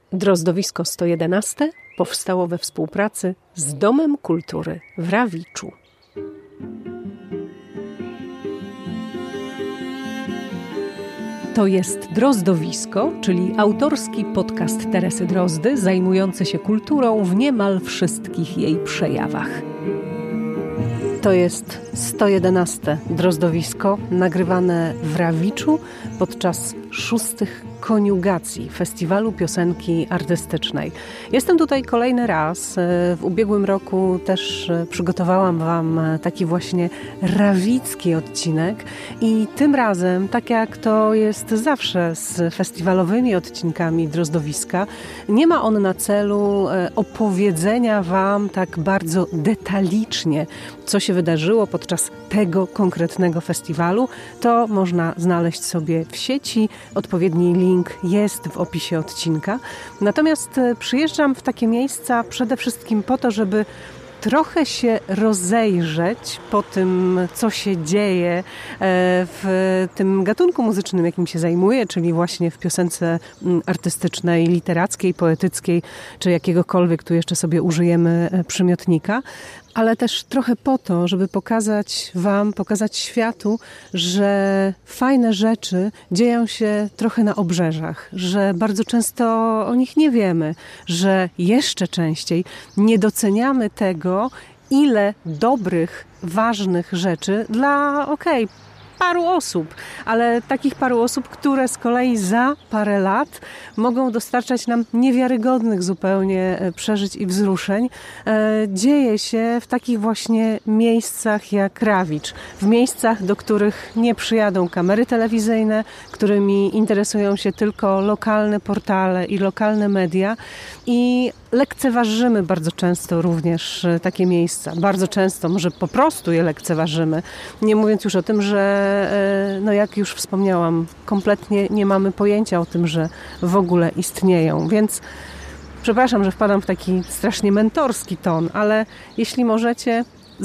Drozdowisko 111 powstało we współpracy z Domem Kultury w Rawiczu. To jest Drozdowisko, czyli autorski podcast Teresy Drozdy zajmujący się kulturą w niemal wszystkich jej przejawach. To jest 111 Drozdowisko, nagrywane w Rawiczu podczas 6. koniugacji Festiwalu Piosenki Artystycznej. Jestem tutaj kolejny raz. W ubiegłym roku też przygotowałam Wam taki właśnie rawicki odcinek i tym razem, tak jak to jest zawsze z festiwalowymi odcinkami Drozdowiska, nie ma on na celu opowiedzenia Wam tak bardzo detalicznie, co się wydarzyło podczas tego konkretnego festiwalu. To można znaleźć sobie w sieci. Odpowiedni link jest w opisie odcinka. Natomiast przyjeżdżam w takie miejsca przede wszystkim po to, żeby trochę się rozejrzeć po tym, co się dzieje w tym gatunku muzycznym, jakim się zajmuję, czyli właśnie w piosence artystycznej, literackiej, poetyckiej, czy jakiegokolwiek tu jeszcze sobie użyjemy przymiotnika, ale też trochę po to, żeby pokazać Wam, pokazać światu, że fajne rzeczy dzieją się trochę na obrzeżach, że bardzo często o nich nie wiemy, że jeszcze częściej nie doceniamy tego, ile dobrych, ważnych rzeczy dla paru osób, ale takich paru osób, które z kolei za parę lat mogą dostarczać nam niewiarygodnych zupełnie przeżyć i wzruszeń, dzieje się w takich właśnie miejscach jak Rawicz. W miejscach, do których nie przyjadą kamery telewizyjne, którymi interesują się tylko lokalne portale i lokalne media i lekceważymy bardzo często również takie miejsca. Bardzo często, może po prostu je lekceważymy. Nie mówiąc już o tym, że jak już wspomniałam, kompletnie nie mamy pojęcia o tym, że w ogóle istnieją. Więc przepraszam, że wpadam w taki strasznie mentorski ton, ale jeśli możecie,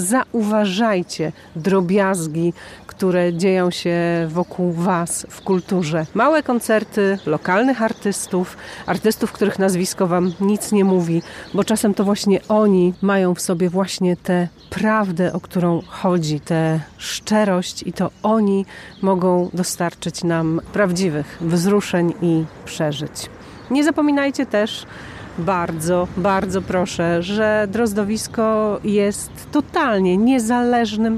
zauważajcie drobiazgi, które dzieją się wokół Was w kulturze. Małe koncerty lokalnych artystów, których nazwisko Wam nic nie mówi, bo czasem to właśnie oni mają w sobie właśnie tę prawdę, o którą chodzi, tę szczerość i to oni mogą dostarczyć nam prawdziwych wzruszeń i przeżyć. Nie zapominajcie też, bardzo, bardzo proszę, że Drozdowisko jest totalnie niezależnym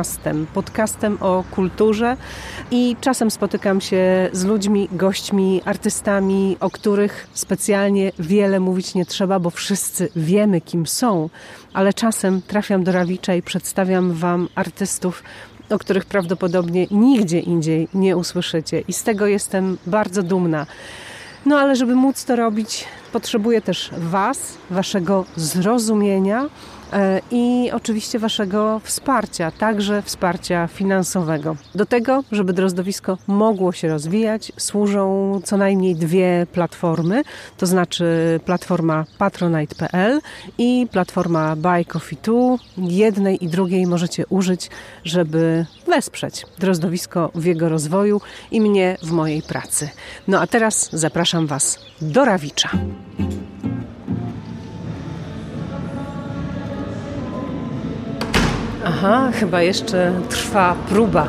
podcastem o kulturze i czasem spotykam się z ludźmi, gośćmi, artystami, o których specjalnie wiele mówić nie trzeba, bo wszyscy wiemy, kim są, ale czasem trafiam do Rawicza i przedstawiam Wam artystów, o których prawdopodobnie nigdzie indziej nie usłyszycie i z tego jestem bardzo dumna. No ale żeby móc to robić, potrzebuję też Was, Waszego zrozumienia i oczywiście Waszego wsparcia, także wsparcia finansowego. Do tego, żeby Drozdowisko mogło się rozwijać, służą co najmniej 2 platformy, to znaczy platforma patronite.pl i platforma Buy Coffee 2. Jednej i drugiej możecie użyć, żeby wesprzeć Drozdowisko w jego rozwoju i mnie w mojej pracy. No a teraz zapraszam Was do Rawicza. Aha, chyba jeszcze trwa próba.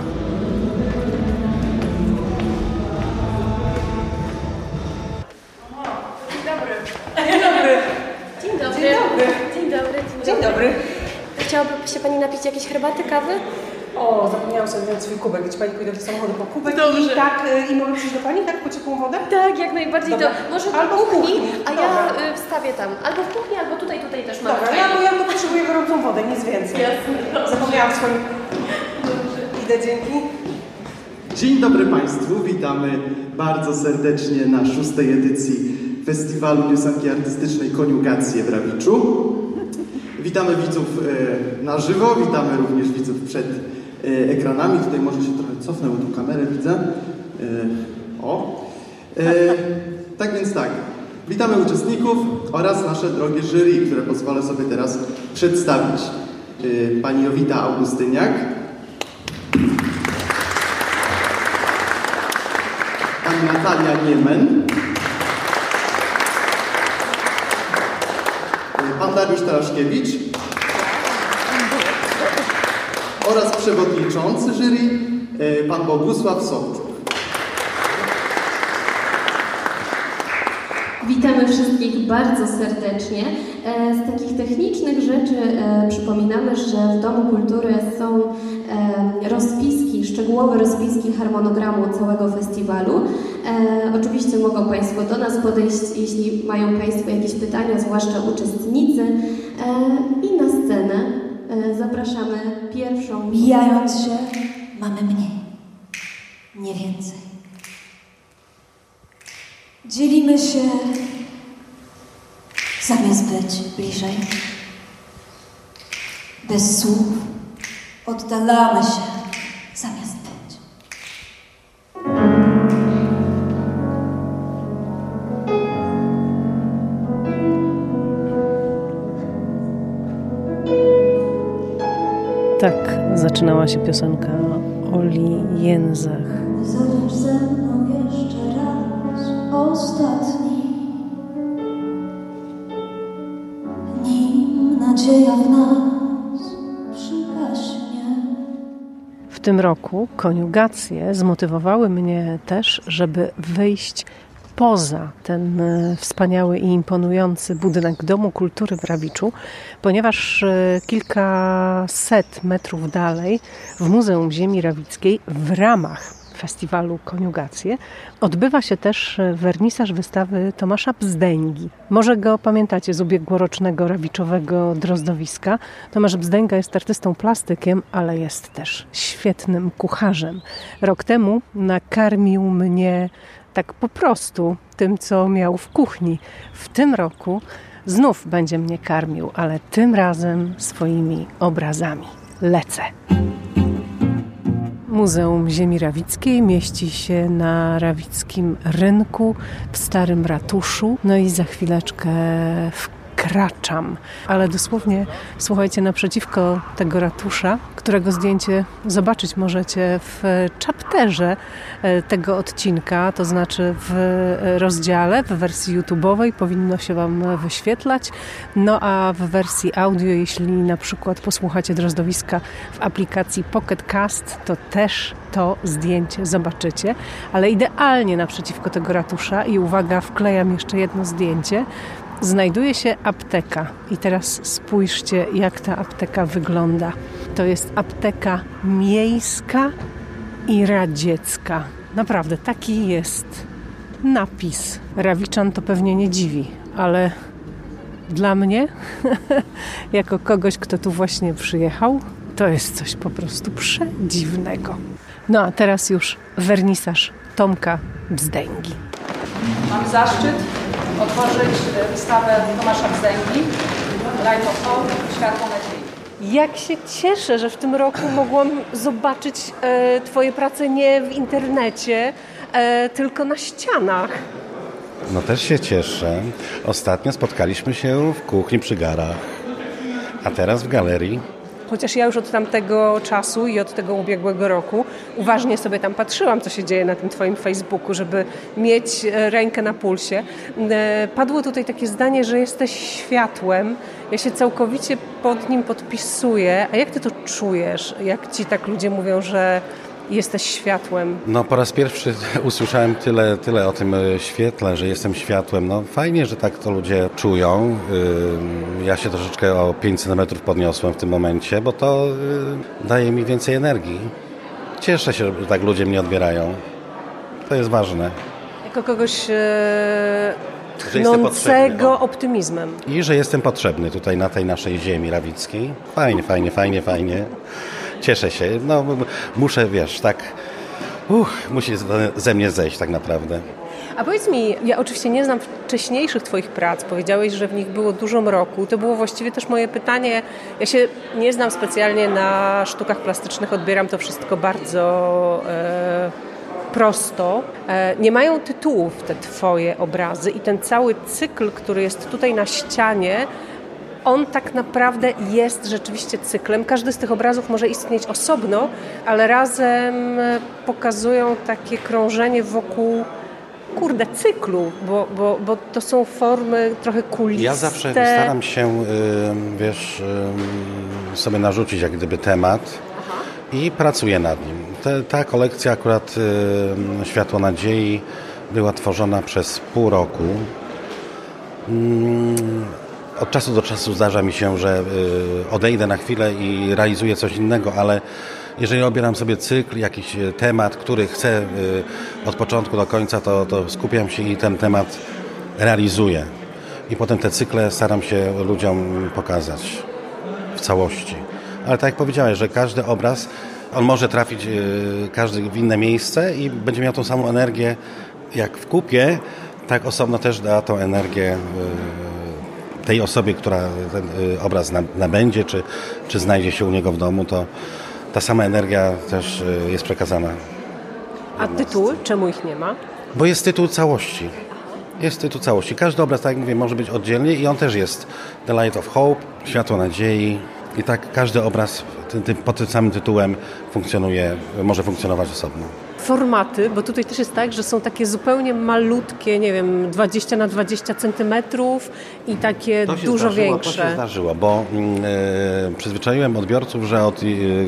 Dzień dobry. Chciałaby się Pani napić jakiejś herbaty, kawy? O, zapomniałam sobie wziąć swój kubek. Czy Pani pójdę do samochodu po kubek? Dobrze. I mogę przyjść do Pani, tak? Po ciepłą wodę? Tak, jak najbardziej. Dobra. To może albo w kuchni, a ja wstawię tam. Albo w kuchni, albo tutaj też mamy. Dobra, ja potrzebuję gorącą wodę, nic więcej. Jasne. Zapomniałam swoim... Idę, dzięki. Dzień dobry Państwu, witamy bardzo serdecznie na 6. edycji Festiwalu Piosenki Artystycznej Koniugacje w Rawiczu. Witamy widzów na żywo, witamy również widzów przed ekranami. Tutaj może się trochę cofnę, bo tu kamerę widzę. Tak więc tak, witamy uczestników oraz nasze drogie jury, które pozwolę sobie teraz przedstawić. Pani Jowita Augustyniak, pani Natalia Niemen, pan Dariusz Taraszkiewicz oraz przewodniczący jury, pan Bogusław Sobczuk. Witamy wszystkich bardzo serdecznie. Z takich technicznych rzeczy przypominamy, że w Domu Kultury są rozpiski, szczegółowe rozpiski harmonogramu całego festiwalu. Oczywiście mogą Państwo do nas podejść, jeśli mają Państwo jakieś pytania, zwłaszcza uczestnicy. I na scenę zapraszamy pierwszą... Mijając się, mamy mniej, nie więcej. Dzielimy się zamiast być bliżej. Bez słów oddalamy się zamiast być. Tak zaczynała się piosenka Oli Jęzach. Zobacz ze mną jeszcze raz, ostatni, nim nadzieja w nas przygaśnie. W tym roku koniugacje zmotywowały mnie też, żeby wyjść poza ten wspaniały i imponujący budynek Domu Kultury w Rawiczu, ponieważ kilkaset metrów dalej w Muzeum Ziemi Rawickiej w ramach festiwalu Koniugacje odbywa się też wernisaż wystawy Tomasza Bzdęgi. Może go pamiętacie z ubiegłorocznego rawiczowego drozdowiska. Tomasz Bzdęga jest artystą plastykiem, ale jest też świetnym kucharzem. Rok temu nakarmił mnie tak po prostu tym, co miał w kuchni. W tym roku znów będzie mnie karmił, ale tym razem swoimi obrazami. Lecę. Muzeum Ziemi Rawickiej mieści się na Rawickim Rynku w Starym Ratuszu. No i za chwileczkę wkraczam. Ale dosłownie, słuchajcie, naprzeciwko tego ratusza, którego zdjęcie zobaczyć możecie w chapterze tego odcinka, to znaczy w rozdziale, w wersji YouTube'owej powinno się Wam wyświetlać. No a w wersji audio, jeśli na przykład posłuchacie drozdowiska w aplikacji Pocket Cast, to też to zdjęcie zobaczycie. Ale idealnie naprzeciwko tego ratusza, i uwaga, wklejam jeszcze jedno zdjęcie, znajduje się apteka. I teraz spójrzcie, jak ta apteka wygląda. To jest apteka miejska i radziecka. Naprawdę, taki jest napis. Rawiczan to pewnie nie dziwi, ale dla mnie, jako kogoś, kto tu właśnie przyjechał, to jest coś po prostu przedziwnego. No a teraz już wernisaż Tomka Bzdęgi. Mam zaszczyt otworzyć wystawę Tomasza Bzdęgi Light of Hope, Światło Nadziei. Jak się cieszę, że w tym roku mogłam zobaczyć Twoje prace nie w internecie, tylko na ścianach. No też się cieszę. Ostatnio spotkaliśmy się w kuchni przy garach, a teraz w galerii. Chociaż ja już od tamtego czasu i od tego ubiegłego roku uważnie sobie tam patrzyłam, co się dzieje na tym Twoim Facebooku, żeby mieć rękę na pulsie. Padło tutaj takie zdanie, że jesteś światłem. Ja się całkowicie pod nim podpisuję. A jak Ty to czujesz? Jak Ci tak ludzie mówią, że jesteś światłem? No po raz pierwszy usłyszałem tyle o tym świetle, że jestem światłem. No fajnie, że tak to ludzie czują. Ja się troszeczkę o 5 cm podniosłem w tym momencie, bo to daje mi więcej energii. Cieszę się, że tak ludzie mnie odbierają. To jest ważne. Jako kogoś tchnącego optymizmem. I że jestem potrzebny tutaj na tej naszej ziemi rawickiej. Fajnie. Cieszę się. No muszę, wiesz, tak... musi ze mnie zejść tak naprawdę. A powiedz mi, ja oczywiście nie znam wcześniejszych Twoich prac. Powiedziałeś, że w nich było dużo mroku. To było właściwie też moje pytanie. Ja się nie znam specjalnie na sztukach plastycznych. Odbieram to wszystko bardzo prosto. Nie mają tytułów te Twoje obrazy i ten cały cykl, który jest tutaj na ścianie, on tak naprawdę jest rzeczywiście cyklem. Każdy z tych obrazów może istnieć osobno, ale razem pokazują takie krążenie wokół cyklu, bo to są formy trochę kuliste. Ja zawsze staram się, sobie narzucić jak gdyby temat i pracuję nad nim. Ta kolekcja akurat Światło Nadziei była tworzona przez pół roku. Od czasu do czasu zdarza mi się, że odejdę na chwilę i realizuję coś innego, ale jeżeli obieram sobie cykl, jakiś temat, który chcę od początku do końca, to skupiam się i ten temat realizuję. I potem te cykle staram się ludziom pokazać w całości. Ale tak jak powiedziałeś, że każdy obraz, on może trafić każdy w inne miejsce i będzie miał tą samą energię jak w kupie, tak osobno też da tą energię tej osobie, która ten obraz nabędzie, czy znajdzie się u niego w domu, to ta sama energia też jest przekazana. A tytuły? Czemu ich nie ma? Bo jest tytuł całości. Każdy obraz, tak jak mówię, może być oddzielnie i on też jest The Light of Hope, Światło Nadziei. I tak każdy obraz pod tym samym tytułem może funkcjonować osobno. Formaty, bo tutaj też jest tak, że są takie zupełnie malutkie, 20 na 20 centymetrów i takie dużo większe. To się zdarzyło, bo przyzwyczaiłem odbiorców, że od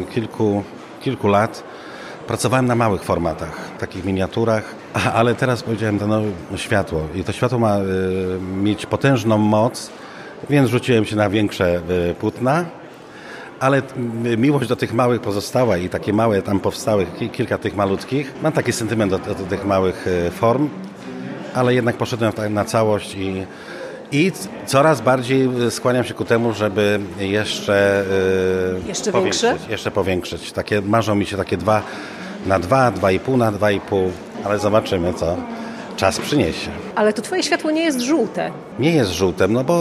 kilku lat pracowałem na małych formatach, takich miniaturach, ale teraz powiedziałem światło i to światło ma mieć potężną moc, więc rzuciłem się na większe płótna. Ale miłość do tych małych pozostała i takie małe tam powstały, kilka tych malutkich. Mam taki sentyment do tych małych form, ale jednak poszedłem na całość i coraz bardziej skłaniam się ku temu, żeby jeszcze powiększyć. Marzą mi się takie 2 na 2, 2,5 na 2,5, ale zobaczymy, co czas przyniesie. Ale to twoje światło nie jest żółte. Nie jest żółte, bo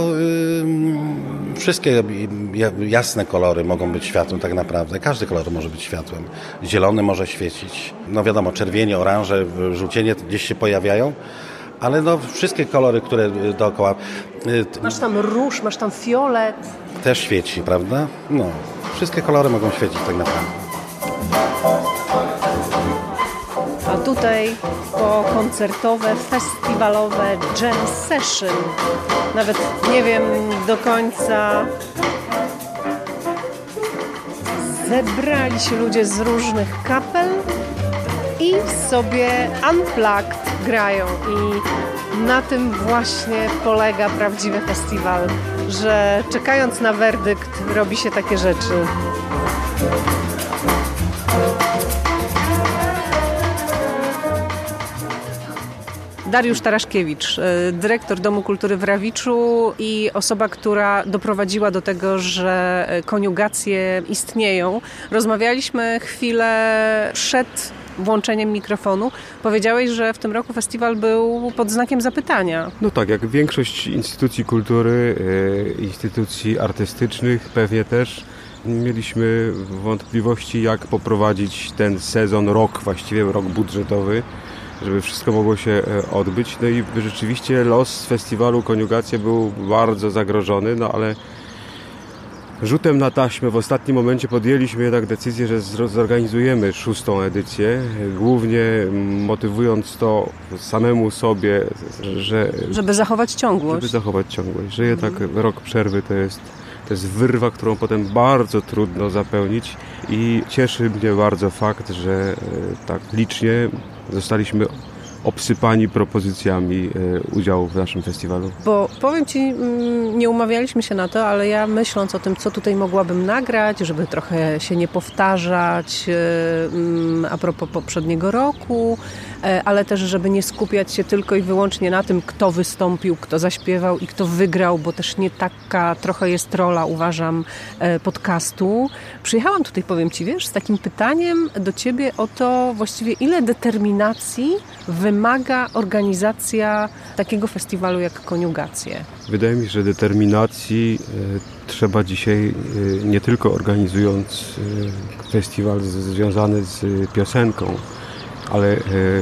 wszystkie jasne kolory mogą być światłem tak naprawdę. Każdy kolor może być światłem. Zielony może świecić. Wiadomo, czerwienie, oranże, żółcienie gdzieś się pojawiają, ale wszystkie kolory, które dookoła. Masz tam róż, masz tam fiolet. Też świeci, prawda? Wszystkie kolory mogą świecić tak naprawdę. A tutaj koncertowe, festiwalowe jam session. Nawet nie wiem do końca. Zebrali się ludzie z różnych kapel i sobie unplugged grają. I na tym właśnie polega prawdziwy festiwal, że czekając na werdykt robi się takie rzeczy. Dariusz Taraszkiewicz, dyrektor Domu Kultury w Rawiczu i osoba, która doprowadziła do tego, że koniugacje istnieją. Rozmawialiśmy chwilę przed włączeniem mikrofonu. Powiedziałeś, że w tym roku festiwal był pod znakiem zapytania. Tak, jak większość instytucji kultury, instytucji artystycznych pewnie też mieliśmy wątpliwości, jak poprowadzić ten sezon, właściwie rok budżetowy, żeby wszystko mogło się odbyć. I rzeczywiście los festiwalu Koniugacja był bardzo zagrożony, ale rzutem na taśmę w ostatnim momencie podjęliśmy jednak decyzję, że zorganizujemy 6. edycję, głównie motywując to samemu sobie, żeby zachować ciągłość. Że jednak rok przerwy to jest wyrwa, którą potem bardzo trudno zapełnić i cieszy mnie bardzo fakt, że tak licznie zostaliśmy obsypani propozycjami udziału w naszym festiwalu. Bo powiem Ci, nie umawialiśmy się na to, ale ja myśląc o tym, co tutaj mogłabym nagrać, żeby trochę się nie powtarzać a propos poprzedniego roku, ale też żeby nie skupiać się tylko i wyłącznie na tym, kto wystąpił, kto zaśpiewał i kto wygrał, bo też nie taka trochę jest rola, uważam, podcastu. Przyjechałam tutaj, powiem Ci, z takim pytaniem do Ciebie o to właściwie ile determinacji wymaga organizacja takiego festiwalu jak Koniugacje? Wydaje mi się, że determinacji trzeba dzisiaj nie tylko organizując festiwal związany z piosenką, ale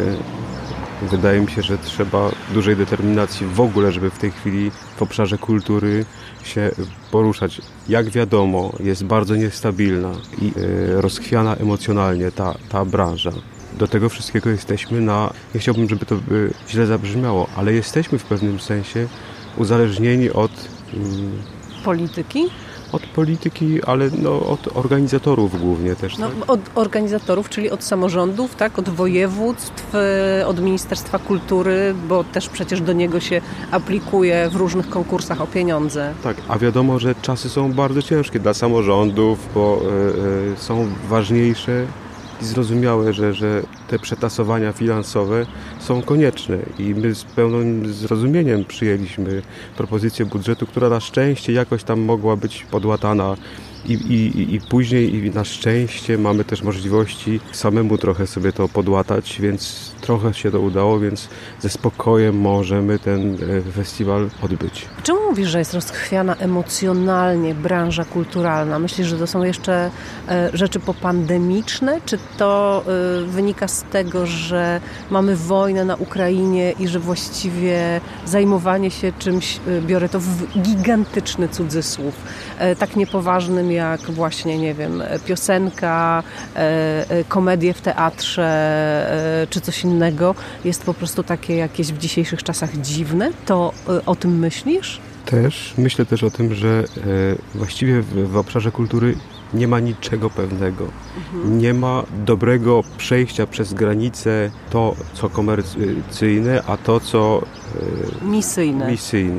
wydaje mi się, że trzeba dużej determinacji w ogóle, żeby w tej chwili w obszarze kultury się poruszać. Jak wiadomo, jest bardzo niestabilna i rozchwiana emocjonalnie ta branża. do tego wszystkiego jesteśmy nie chciałbym, żeby to źle zabrzmiało, ale jesteśmy w pewnym sensie uzależnieni od Polityki? Od polityki, ale od organizatorów głównie też. No, tak? od organizatorów, czyli od samorządów, tak? Od województw, od Ministerstwa Kultury, bo też przecież do niego się aplikuje w różnych konkursach o pieniądze. Tak, a wiadomo, że czasy są bardzo ciężkie dla samorządów, bo są ważniejsze i zrozumiałe, że te przetasowania finansowe są konieczne i my z pełnym zrozumieniem przyjęliśmy propozycję budżetu, która na szczęście jakoś tam mogła być podłatana i później i na szczęście mamy też możliwości samemu trochę sobie to podłatać, więc trochę się to udało, więc ze spokojem możemy ten festiwal odbyć. Czemu mówisz, że jest rozchwiana emocjonalnie branża kulturalna? Myślisz, że to są jeszcze rzeczy popandemiczne? Czy to wynika z tego, że mamy wojnę na Ukrainie i że właściwie zajmowanie się czymś, biorę to w gigantyczny cudzysłów, tak niepoważnym jak właśnie, nie wiem, piosenka, komedie w teatrze czy coś innego, jest po prostu takie jakieś w dzisiejszych czasach dziwne? To o tym myślisz? Myślę też o tym, że właściwie w obszarze kultury nie ma niczego pewnego. Nie ma dobrego przejścia przez granicę to, co komercyjne, a to, co misyjne.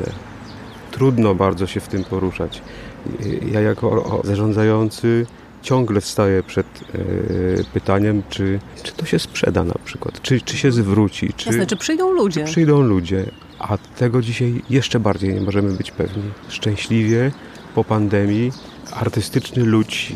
Trudno bardzo się w tym poruszać. Ja jako zarządzający ciągle staję przed pytaniem, czy to się sprzeda na przykład, czy się zwróci. Czy przyjdą ludzie. Czy przyjdą ludzie, a tego dzisiaj jeszcze bardziej nie możemy być pewni. Szczęśliwie po pandemii artystyczny ludź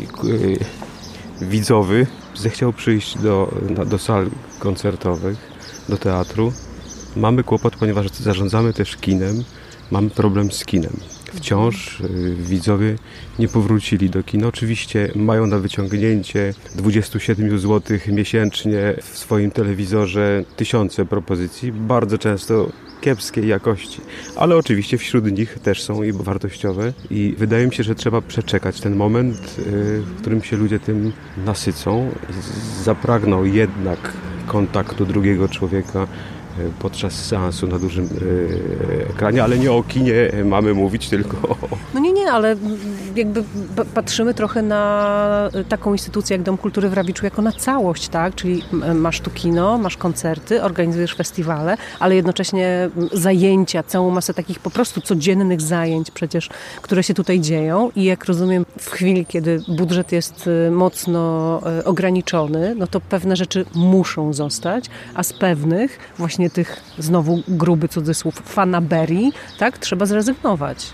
widzowy zechciał przyjść do sal koncertowych, do teatru. Mamy kłopot, ponieważ zarządzamy też kinem, mamy problem z kinem. Wciąż widzowie nie powrócili do kina. Oczywiście mają na wyciągnięcie 27 zł miesięcznie w swoim telewizorze tysiące propozycji, bardzo często kiepskiej jakości, ale oczywiście wśród nich też są i wartościowe i wydaje mi się, że trzeba przeczekać ten moment, w którym się ludzie tym nasycą i zapragną jednak kontaktu drugiego człowieka podczas seansu na dużym ekranie, ale nie o kinie mamy mówić, tylko o... No nie, ale jakby patrzymy trochę na taką instytucję jak Dom Kultury w Rawiczu jako na całość, tak? Czyli masz tu kino, masz koncerty, organizujesz festiwale, ale jednocześnie zajęcia, całą masę takich po prostu codziennych zajęć przecież, które się tutaj dzieją i jak rozumiem w chwili, kiedy budżet jest mocno ograniczony, no to pewne rzeczy muszą zostać, a z pewnych właśnie tych, znowu gruby cudzysłów, fanaberii, tak, trzeba zrezygnować.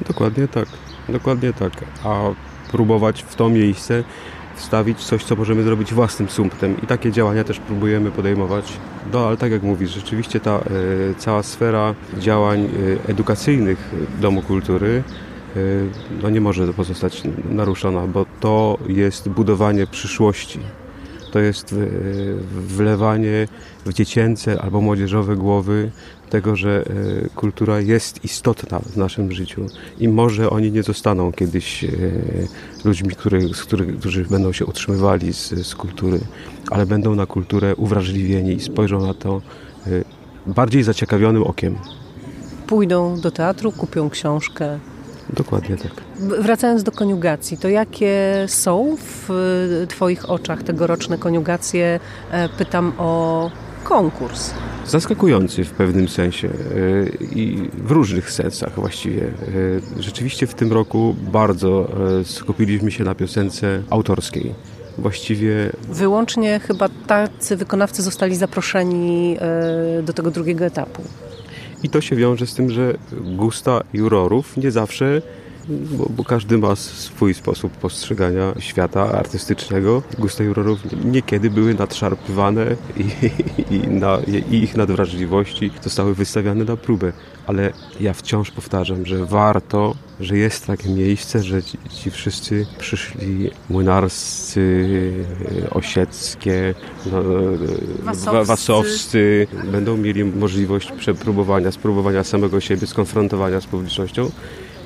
Dokładnie tak. A próbować w to miejsce wstawić coś, co możemy zrobić własnym sumptem. I takie działania też próbujemy podejmować. No, ale tak jak mówisz, rzeczywiście ta cała sfera działań edukacyjnych Domu Kultury nie może pozostać naruszona, bo to jest budowanie przyszłości. To jest wlewanie w dziecięce albo młodzieżowe głowy tego, że kultura jest istotna w naszym życiu i może oni nie zostaną kiedyś ludźmi, którzy będą się utrzymywali z kultury, ale będą na kulturę uwrażliwieni i spojrzą na to bardziej zaciekawionym okiem. Pójdą do teatru, kupią książkę. Dokładnie tak. Wracając do koniugacji, to jakie są w Twoich oczach tegoroczne koniugacje? Pytam o konkurs. Zaskakujący w pewnym sensie i w różnych sensach właściwie. Rzeczywiście w tym roku bardzo skupiliśmy się na piosence autorskiej. Właściwie... Wyłącznie chyba tacy wykonawcy zostali zaproszeni do tego drugiego etapu. I to się wiąże z tym, że gusta jurorów nie zawsze, bo każdy ma swój sposób postrzegania świata artystycznego. Gusta jurorów niekiedy były nadszarpywane i ich nadwrażliwości zostały wystawiane na próbę. Ale ja wciąż powtarzam, że warto, że jest takie miejsce, że ci wszyscy przyszli młynarscy, osieckie, wasowscy, będą mieli możliwość spróbowania samego siebie, skonfrontowania z publicznością,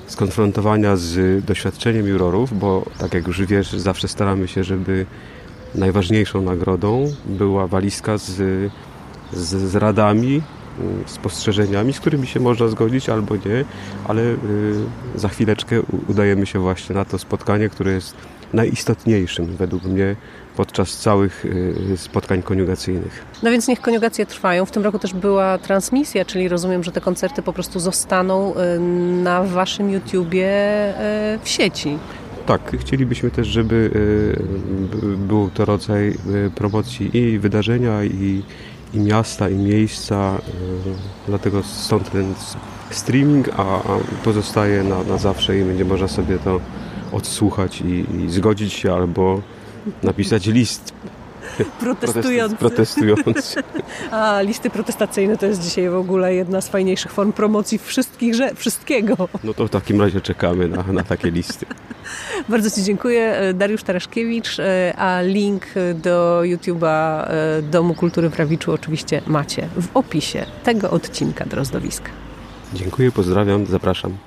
skonfrontowania z doświadczeniem jurorów, bo tak jak już wiesz, zawsze staramy się, żeby najważniejszą nagrodą była walizka z radami, spostrzeżeniami, z którymi się można zgodzić albo nie, ale za chwileczkę udajemy się właśnie na to spotkanie, które jest najistotniejszym według mnie podczas całych spotkań koniugacyjnych. No więc niech koniugacje trwają. W tym roku też była transmisja, czyli rozumiem, że te koncerty po prostu zostaną na waszym YouTubie w sieci. Tak, chcielibyśmy też, żeby był to rodzaj promocji i wydarzenia, i miasta, i miejsca, dlatego stąd ten streaming, a pozostaje na zawsze i będzie można sobie to odsłuchać i zgodzić się albo napisać list protestujący. A listy protestacyjne to jest dzisiaj w ogóle jedna z fajniejszych form promocji wszystkiego. No to w takim razie czekamy na takie listy. Bardzo Ci dziękuję. Dariusz Taraszkiewicz, a link do YouTube'a Domu Kultury w Rawiczu oczywiście macie w opisie tego odcinka Drozdowiska. Dziękuję, pozdrawiam, zapraszam.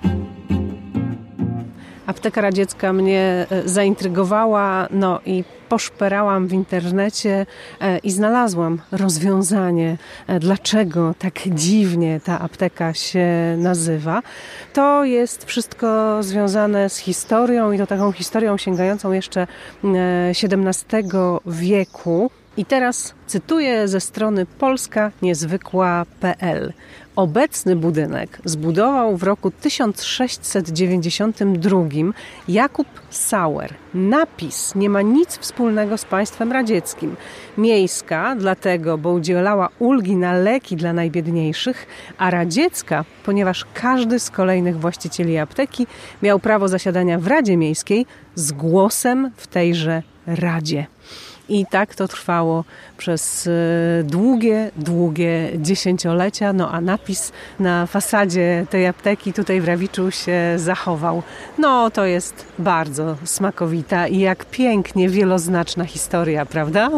Apteka radziecka mnie zaintrygowała, no i poszperałam w internecie i znalazłam rozwiązanie, dlaczego tak dziwnie ta apteka się nazywa. To jest wszystko związane z historią i to taką historią sięgającą jeszcze XVII wieku. I teraz cytuję ze strony polskaniezwykła.pl. Obecny budynek zbudował w roku 1692 Jakub Sauer. Napis nie ma nic wspólnego z państwem radzieckim. Miejska dlatego, bo udzielała ulgi na leki dla najbiedniejszych, a radziecka, ponieważ każdy z kolejnych właścicieli apteki miał prawo zasiadania w Radzie Miejskiej z głosem w tejże Radzie. I tak to trwało przez długie dziesięciolecia, no a napis na fasadzie tej apteki tutaj w Rawiczu się zachował. No to jest bardzo smakowita i jak pięknie wieloznaczna historia, prawda?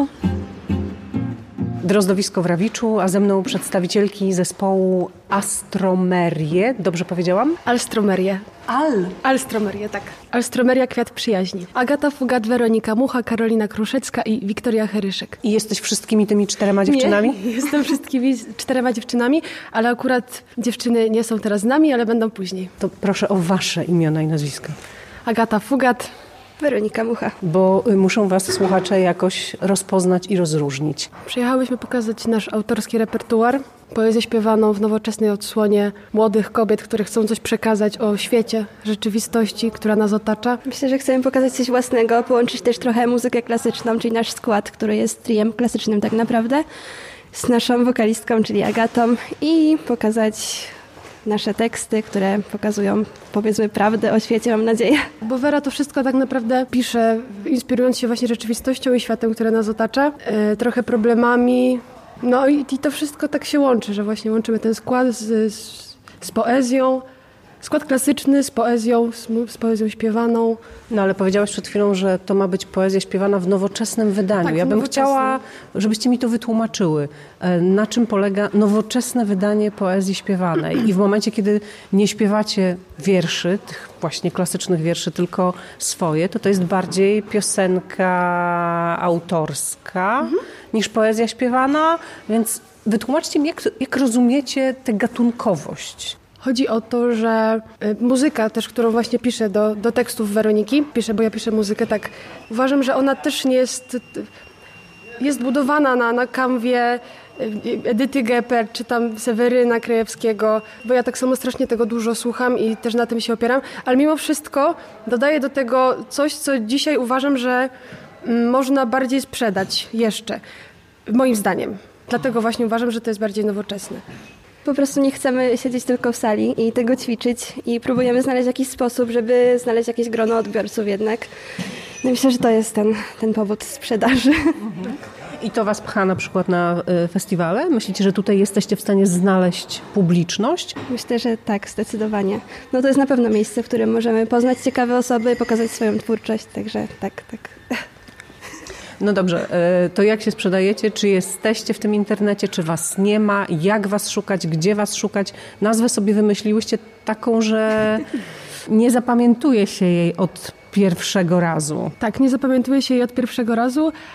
Drozdowisko w Rawiczu, a ze mną przedstawicielki zespołu Alstromerie. Dobrze powiedziałam? Alstromerie. Alstromerie, tak. Alstromeria Kwiat Przyjaźni. Agata Fugat, Weronika Mucha, Karolina Kruszecka i Wiktoria Heryszek. I jesteś wszystkimi tymi 4 dziewczynami? Nie, jestem wszystkimi 4 dziewczynami, ale akurat dziewczyny nie są teraz z nami, ale będą później. To proszę o wasze imiona i nazwiska. Agata Fugat, Weronika Mucha. Bo muszą was słuchacze jakoś rozpoznać i rozróżnić. Przyjechałyśmy pokazać nasz autorski repertuar, poezję śpiewaną w nowoczesnej odsłonie młodych kobiet, które chcą coś przekazać o świecie, rzeczywistości, która nas otacza. Myślę, że chcemy pokazać coś własnego, połączyć też trochę muzykę klasyczną, czyli nasz skład, który jest triem klasycznym tak naprawdę, z naszą wokalistką, czyli Agatą, i pokazać nasze teksty, które pokazują, powiedzmy, prawdę o świecie, mam nadzieję. Bo Wera to wszystko tak naprawdę pisze, inspirując się właśnie rzeczywistością i światem, które nas otacza, trochę problemami. No i to wszystko tak się łączy, że właśnie łączymy ten skład z poezją, skład klasyczny z poezją śpiewaną. No ale powiedziałaś przed chwilą, że to ma być poezja śpiewana w nowoczesnym wydaniu. Tak, ja bym chciała, żebyście mi to wytłumaczyły. Na czym polega nowoczesne wydanie poezji śpiewanej? I w momencie, kiedy nie śpiewacie wierszy, tych właśnie klasycznych wierszy, tylko swoje, to jest bardziej piosenka autorska niż poezja śpiewana. Więc wytłumaczcie mi, jak rozumiecie tę gatunkowość. Chodzi o to, że muzyka też, którą właśnie piszę do tekstów Weroniki, bo ja piszę muzykę, tak, uważam, że ona też nie jest budowana na kanwie Edyty Geppert, czy tam Seweryna Krajewskiego, bo ja tak samo strasznie tego dużo słucham i też na tym się opieram, ale mimo wszystko dodaję do tego coś, co dzisiaj uważam, że można bardziej sprzedać jeszcze, moim zdaniem. Dlatego właśnie uważam, że to jest bardziej nowoczesne. Po prostu nie chcemy siedzieć tylko w sali i tego ćwiczyć i próbujemy znaleźć jakiś sposób, żeby znaleźć jakieś grono odbiorców jednak. No myślę, że to jest ten powód sprzedaży. I to was pcha na przykład na festiwale? Myślicie, że tutaj jesteście w stanie znaleźć publiczność? Myślę, że tak, zdecydowanie. No to jest na pewno miejsce, w którym możemy poznać ciekawe osoby, pokazać swoją twórczość, także tak. No dobrze, to jak się sprzedajecie? Czy jesteście w tym internecie? Czy was nie ma? Jak was szukać? Gdzie was szukać? Nazwę sobie wymyśliłyście taką, że nie zapamiętuje się jej od pierwszego razu. Tak, nie zapamiętuje się jej od pierwszego razu,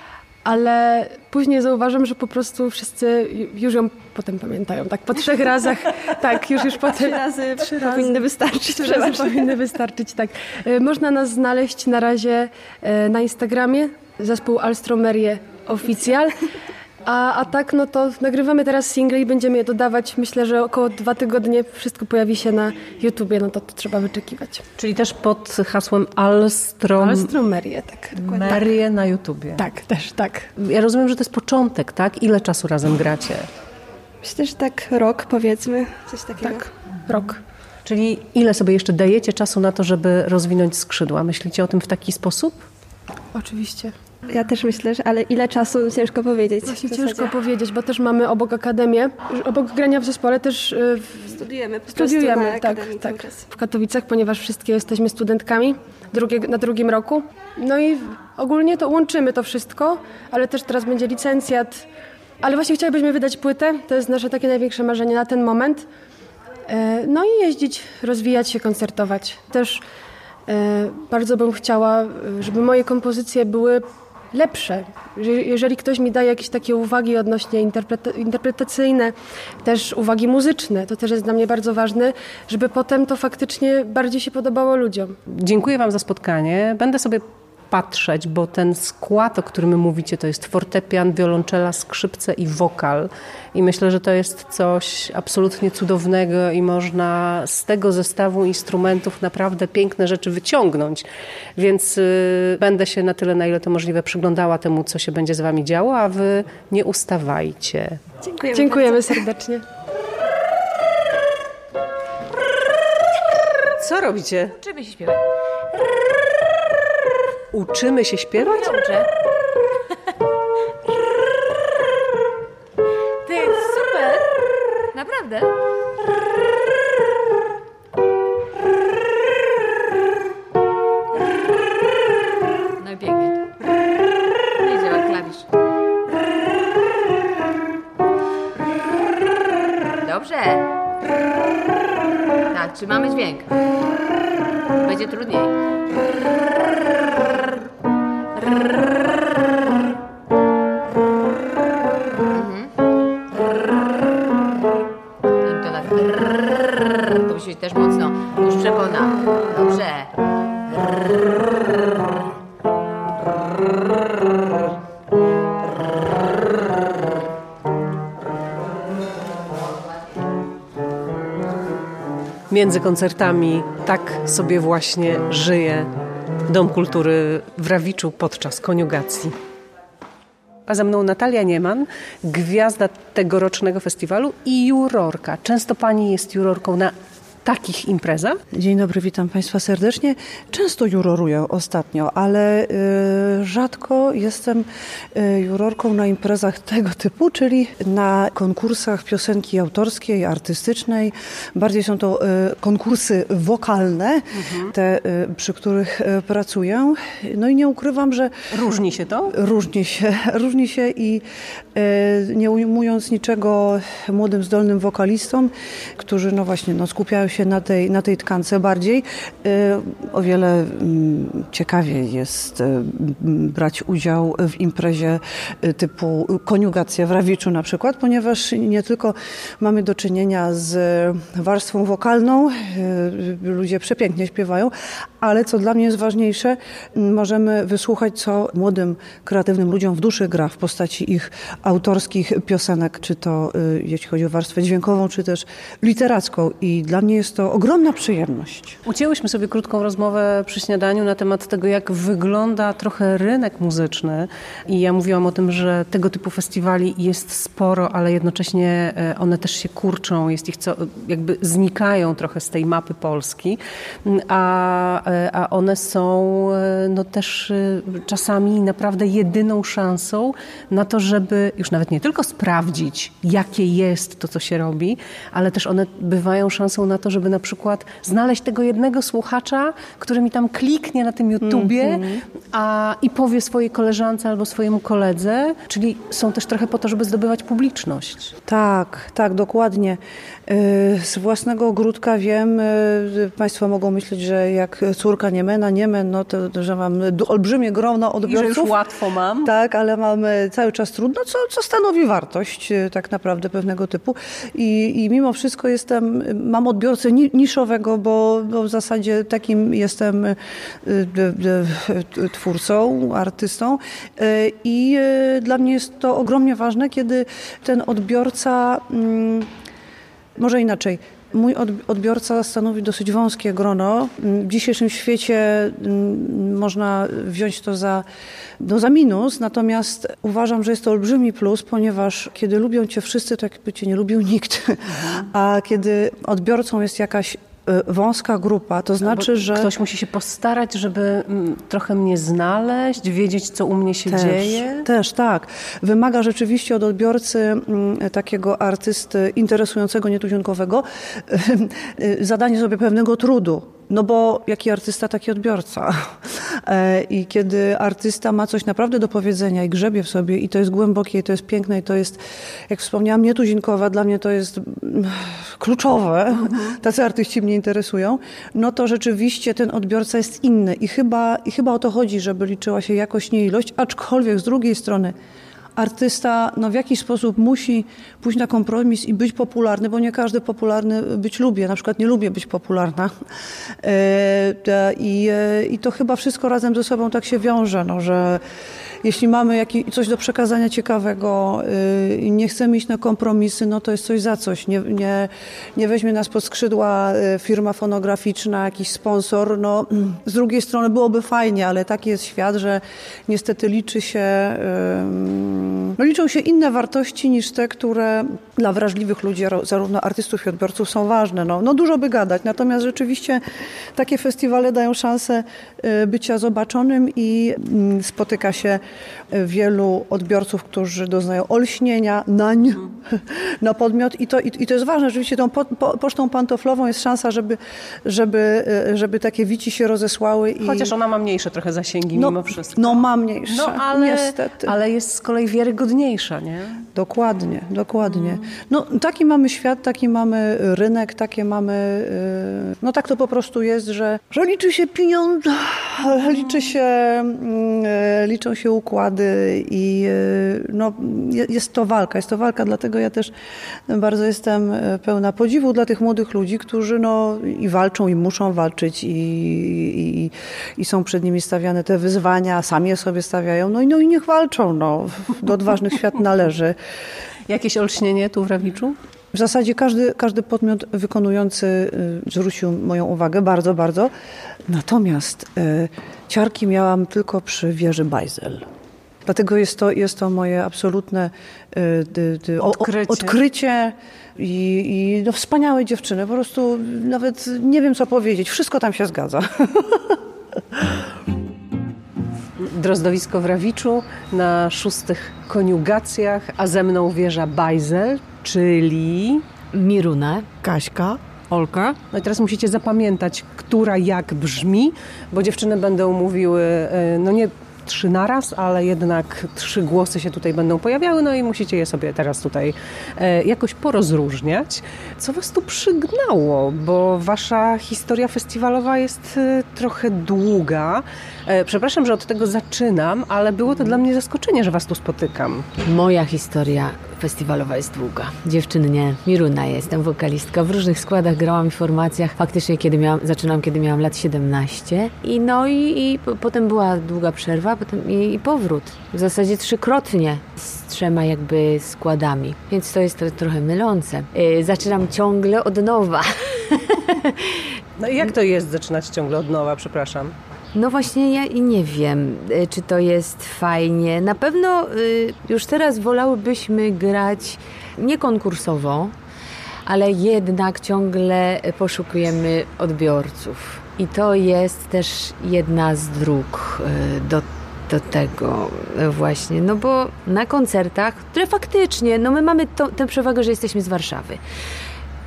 ale później zauważam, że po prostu wszyscy już ją potem pamiętają. Tak po 3 razach, tak, już potem. 3 razy powinny wystarczyć. 3 razy powinny wystarczyć, tak. Można nas znaleźć na razie na Instagramie, zespół Alstromerie Official. A tak, no to nagrywamy teraz single i będziemy je dodawać. Myślę, że około 2 tygodnie wszystko pojawi się na YouTubie, no to trzeba wyczekiwać. Czyli też pod hasłem Alstromerie, tak. Merie na YouTubie. Tak, też, tak. Ja rozumiem, że to jest początek, tak? Ile czasu razem gracie? Myślę, że tak rok, powiedzmy, coś takiego. Tak, rok. Czyli ile sobie jeszcze dajecie czasu na to, żeby rozwinąć skrzydła? Myślicie o tym w taki sposób? Oczywiście. Ja też myślę, ale ile czasu ciężko powiedzieć. Właśnie ciężko powiedzieć, bo też mamy obok akademię. Obok grania w zespole też studiujemy tak, w Katowicach, ponieważ wszystkie jesteśmy studentkami na 2. roku. No i ogólnie to łączymy to wszystko, ale też teraz będzie licencjat. Ale właśnie chcielibyśmy wydać płytę, to jest nasze takie największe marzenie na ten moment. No i jeździć, rozwijać się, koncertować. Też bardzo bym chciała, żeby moje kompozycje były lepsze. Jeżeli ktoś mi daje jakieś takie uwagi odnośnie interpretacyjne, też uwagi muzyczne, to też jest dla mnie bardzo ważne, żeby potem to faktycznie bardziej się podobało ludziom. Dziękuję Wam za spotkanie. Będę sobie patrzeć, bo ten skład, o którym mówicie, to jest fortepian, wiolonczela, skrzypce i wokal. I myślę, że to jest coś absolutnie cudownego i można z tego zestawu instrumentów naprawdę piękne rzeczy wyciągnąć. Więc będę się na tyle, na ile to możliwe, przyglądała temu, co się będzie z Wami działo, a Wy nie ustawajcie. Dziękujemy serdecznie. Co robicie? Uczymy się śpiewać. Uczymy się śpiewać? Uczę. Ty, super! Naprawdę? No i pięknie. Nie działa klawisz. Dobrze. Tak, trzymamy dźwięk. Będzie trudniej. To musi być też mocno. Już przepona. Dobrze. Między koncertami tak sobie właśnie żyje Dom Kultury w Rawiczu podczas koniugacji. A ze mną Natalia Nieman, gwiazda tegorocznego festiwalu i jurorka. Często Pani jest jurorką na takich imprezach? Dzień dobry, witam Państwa serdecznie. Często juroruję ostatnio, ale rzadko jestem jurorką na imprezach tego typu, czyli na konkursach piosenki autorskiej, artystycznej. Bardziej są to konkursy wokalne, te, przy których pracuję. No i nie ukrywam, że... Różni się to? Różni się i nie ujmując niczego młodym, zdolnym wokalistom, którzy no właśnie skupiają się na tej tkance bardziej. O wiele ciekawiej jest brać udział w imprezie typu koniugacja w Rawiczu na przykład, ponieważ nie tylko mamy do czynienia z warstwą wokalną, ludzie przepięknie śpiewają, ale co dla mnie jest ważniejsze, możemy wysłuchać, co młodym, kreatywnym ludziom w duszy gra w postaci ich autorskich piosenek, czy to jeśli chodzi o warstwę dźwiękową, czy też literacką. I dla mnie jest to ogromna przyjemność. Ucięłyśmy sobie krótką rozmowę przy śniadaniu na temat tego, jak wygląda trochę rynek muzyczny. I ja mówiłam o tym, że tego typu festiwali jest sporo, ale jednocześnie one też się kurczą, jest ich jakby znikają trochę z tej mapy Polski, a one są no też czasami naprawdę jedyną szansą na to, żeby już nawet nie tylko sprawdzić, jakie jest to, co się robi, ale też one bywają szansą na to, to, żeby na przykład znaleźć tego jednego słuchacza, który mi tam kliknie na tym YouTubie i powie swojej koleżance albo swojemu koledze, czyli są też trochę po to, żeby zdobywać publiczność. Tak, dokładnie. Z własnego ogródka wiem, Państwo mogą myśleć, że jak córka Niemen, no to że mam olbrzymie grono odbiorców. I że już łatwo mam. Tak, ale mam cały czas trudno, co stanowi wartość tak naprawdę pewnego typu. I mimo wszystko mam odbiorcę niszowego, bo w zasadzie takim jestem twórcą, artystą. I dla mnie jest to ogromnie ważne, kiedy ten odbiorca, może inaczej, mój odbiorca stanowi dosyć wąskie grono. W dzisiejszym świecie można wziąć to za minus, natomiast uważam, że jest to olbrzymi plus, ponieważ kiedy lubią cię wszyscy, to jakby cię nie lubił nikt. A kiedy odbiorcą jest jakaś wąska grupa, to znaczy, że... Ktoś musi się postarać, żeby trochę mnie znaleźć, wiedzieć, co u mnie się dzieje. Też, tak. Wymaga rzeczywiście od odbiorcy takiego artysty interesującego, nietuzinkowego zadanie sobie pewnego trudu. No bo jaki artysta, taki odbiorca. I kiedy artysta ma coś naprawdę do powiedzenia i grzebie w sobie i to jest głębokie, i to jest piękne, i to jest, jak wspomniałam, nietuzinkowe, dla mnie to jest kluczowe, tacy artyści mnie interesują, no to rzeczywiście ten odbiorca jest inny i chyba o to chodzi, żeby liczyła się jakość, nie ilość, aczkolwiek z drugiej strony artysta w jakiś sposób musi pójść na kompromis i być popularny, bo nie każdy popularny być lubi. Ja na przykład nie lubię być popularna. I to chyba wszystko razem ze sobą tak się wiąże, że jeśli mamy coś do przekazania ciekawego i nie chcemy iść na kompromisy, no to jest coś za coś. Nie weźmie nas pod skrzydła firma fonograficzna, jakiś sponsor. No, z drugiej strony byłoby fajnie, ale taki jest świat, że niestety liczą się inne wartości niż te, które dla wrażliwych ludzi, zarówno artystów i odbiorców, są ważne. No dużo by gadać, natomiast rzeczywiście takie festiwale dają szansę bycia zobaczonym i spotyka się wielu odbiorców, którzy doznają olśnienia na podmiot i to jest ważne. Rzeczywiście tą pocztą pantoflową jest szansa, żeby takie wici się rozesłały. Chociaż ona ma mniejsze trochę zasięgi mimo wszystko. No ma mniejsze, niestety. Ale jest z kolei wiarygodniejsza, nie? Dokładnie. No taki mamy świat, taki mamy rynek, takie mamy... No tak to po prostu jest, że liczy się pieniądze, liczą się układy i jest to walka, dlatego ja też bardzo jestem pełna podziwu dla tych młodych ludzi, którzy i walczą i muszą walczyć i są przed nimi stawiane te wyzwania, sami je sobie stawiają, i niech walczą, do odważnych świat należy. Jakieś olśnienie tu w Rawiczu? W zasadzie każdy podmiot wykonujący zwrócił moją uwagę bardzo, bardzo. Natomiast ciarki miałam tylko przy wieży Bajzel. Dlatego jest to moje absolutne odkrycie i wspaniałe dziewczyny. Po prostu nawet nie wiem, co powiedzieć. Wszystko tam się zgadza. Drozdowisko w Rawiczu na 6 koniugacjach, a ze mną wieża Bajzel, czyli Miruna, Kaśka, Olka. No i teraz musicie zapamiętać, która jak brzmi, bo dziewczyny będą mówiły, nie 3 naraz, ale jednak 3 głosy się tutaj będą pojawiały, i musicie je sobie teraz tutaj jakoś porozróżniać. Co was tu przygnało? Bo wasza historia festiwalowa jest trochę długa. Przepraszam, że od tego zaczynam, ale było to dla mnie zaskoczenie, że was tu spotykam. Moja historia festiwalowa jest długa. Dziewczyn nie. Miruna jestem, wokalistka. W różnych składach grałam w formacjach. Faktycznie zaczynałam, kiedy miałam lat 17. I potem była długa przerwa, potem i powrót. W zasadzie 3-krotnie z 3 jakby składami. Więc to jest trochę mylące. Zaczynam ciągle od nowa. No i jak to jest zaczynać ciągle od nowa, przepraszam? No właśnie ja i nie wiem, czy to jest fajnie. Na pewno już teraz wolałybyśmy grać nie konkursowo, ale jednak ciągle poszukujemy odbiorców. I to jest też jedna z dróg do tego właśnie. No bo na koncertach, które faktycznie, my mamy tę przewagę, że jesteśmy z Warszawy.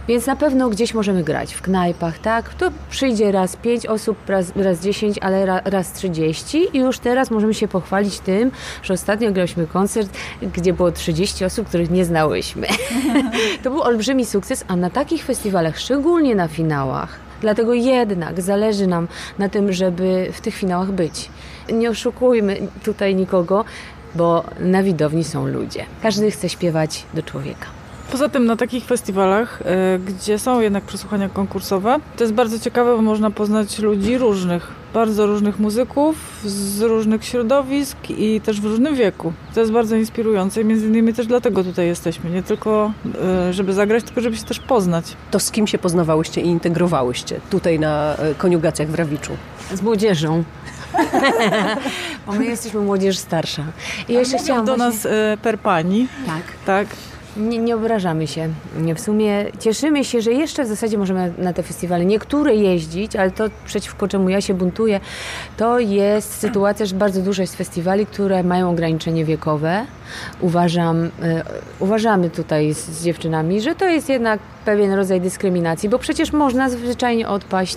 Więc na pewno gdzieś możemy grać, w knajpach, tak? To przyjdzie raz 5 osób, raz 10, ale raz 30 i już teraz możemy się pochwalić tym, że ostatnio grałyśmy koncert, gdzie było 30 osób, których nie znałyśmy. To był olbrzymi sukces, a na takich festiwalach, szczególnie na finałach, dlatego jednak zależy nam na tym, żeby w tych finałach być. Nie oszukujmy tutaj nikogo, bo na widowni są ludzie. Każdy chce śpiewać do człowieka. Poza tym na takich festiwalach, gdzie są jednak przesłuchania konkursowe, to jest bardzo ciekawe, bo można poznać ludzi różnych, bardzo różnych muzyków, z różnych środowisk i też w różnym wieku. To jest bardzo inspirujące i między innymi też dlatego tutaj jesteśmy. Nie tylko, żeby zagrać, tylko żeby się też poznać. To z kim się poznawałyście i integrowałyście tutaj na koniugacjach w Rawiczu? Z młodzieżą. Bo my jesteśmy młodzież starsza. I jeszcze chciałam do nas per pani. Tak. Nie obrażamy się. W sumie cieszymy się, że jeszcze w zasadzie możemy na te festiwale niektóre jeździć, ale to przeciwko czemu ja się buntuję, to jest sytuacja, że bardzo dużo jest festiwali, które mają ograniczenie wiekowe. Uważamy tutaj z dziewczynami, że to jest jednak pewien rodzaj dyskryminacji, bo przecież można zwyczajnie odpaść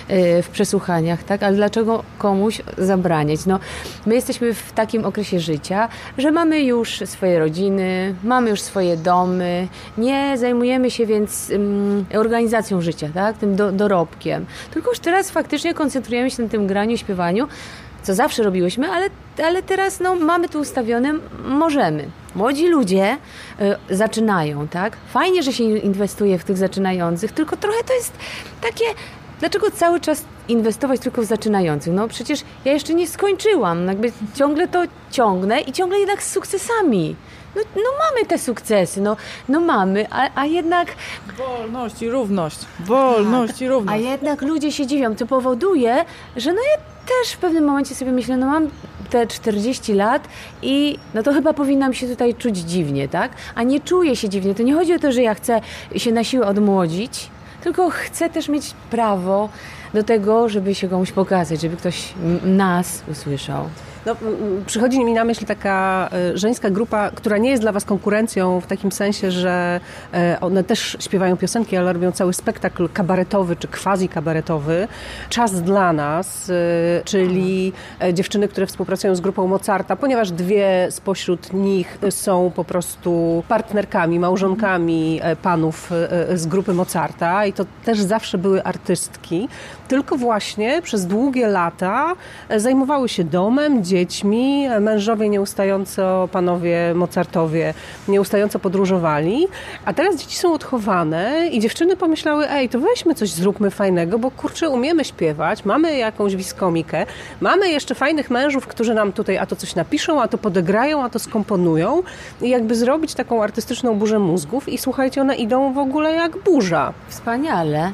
w przesłuchaniach, tak? Ale dlaczego komuś zabraniać? No, my jesteśmy w takim okresie życia, że mamy już swoje rodziny, mamy już swoje domy, nie zajmujemy się więc organizacją życia, tak? Tym dorobkiem. Tylko już teraz faktycznie koncentrujemy się na tym graniu, śpiewaniu, co zawsze robiłyśmy, ale teraz mamy tu ustawione, możemy. Młodzi ludzie zaczynają, tak? Fajnie, że się inwestuje w tych zaczynających, tylko trochę to jest takie, dlaczego cały czas inwestować tylko w zaczynających? No przecież ja jeszcze nie skończyłam, jakby ciągle to ciągnę i ciągle jednak z sukcesami. No mamy te sukcesy, no mamy, a jednak... Wolność i równość. Wolność i równość. A jednak ludzie się dziwią, co powoduje, że ja też w pewnym momencie sobie myślę, mam te 40 lat i to chyba powinnam się tutaj czuć dziwnie, tak? A nie czuję się dziwnie. To nie chodzi o to, że ja chcę się na siłę odmłodzić, tylko chcę też mieć prawo do tego, żeby się komuś pokazać, żeby ktoś nas usłyszał. Przychodzi mi na myśl taka żeńska grupa, która nie jest dla was konkurencją w takim sensie, że one też śpiewają piosenki, ale robią cały spektakl kabaretowy czy quasi-kabaretowy. Czas dla nas, czyli dziewczyny, które współpracują z grupą Mozarta, ponieważ dwie spośród nich są po prostu partnerkami, małżonkami panów z grupy Mozarta i to też zawsze były artystki, tylko właśnie przez długie lata zajmowały się domem, dziećmi, mężowie nieustająco, panowie Mozartowie nieustająco podróżowali, a teraz dzieci są odchowane i dziewczyny pomyślały, to weźmy coś, zróbmy fajnego, bo kurczę, umiemy śpiewać, mamy jakąś wiskomikę, mamy jeszcze fajnych mężów, którzy nam tutaj a to coś napiszą, a to podegrają, a to skomponują i jakby zrobić taką artystyczną burzę mózgów i słuchajcie, one idą w ogóle jak burza. Wspaniale.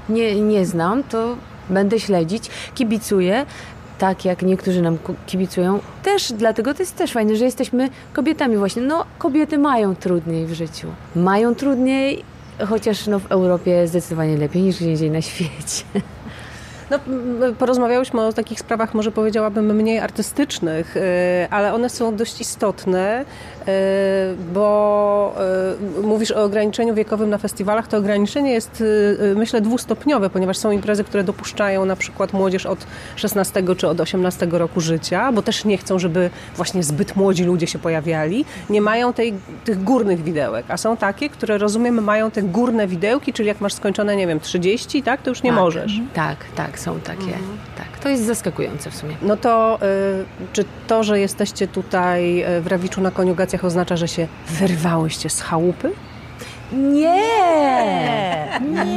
Nie znam, to będę śledzić, kibicuję. Tak jak niektórzy nam kibicują, też dlatego to jest też fajne, że jesteśmy kobietami właśnie. Kobiety mają trudniej w życiu. Mają trudniej, chociaż w Europie zdecydowanie lepiej niż gdzie indziej na świecie. Porozmawiałyśmy o takich sprawach, może powiedziałabym mniej artystycznych, ale one są dość istotne, bo mówisz o ograniczeniu wiekowym na festiwalach. To ograniczenie jest, myślę, dwustopniowe, ponieważ są imprezy, które dopuszczają na przykład młodzież od 16 czy od 18 roku życia, bo też nie chcą, żeby właśnie zbyt młodzi ludzie się pojawiali. Nie mają tych górnych widełek, a są takie, które rozumiem mają te górne widełki, czyli jak masz skończone, 30, tak, to już nie możesz. Tak, są takie. Tak, to jest zaskakujące w sumie. To czy to, że jesteście tutaj w Rawiczu na koniugacjach oznacza, że się wyrwałyście z chałupy? Nie.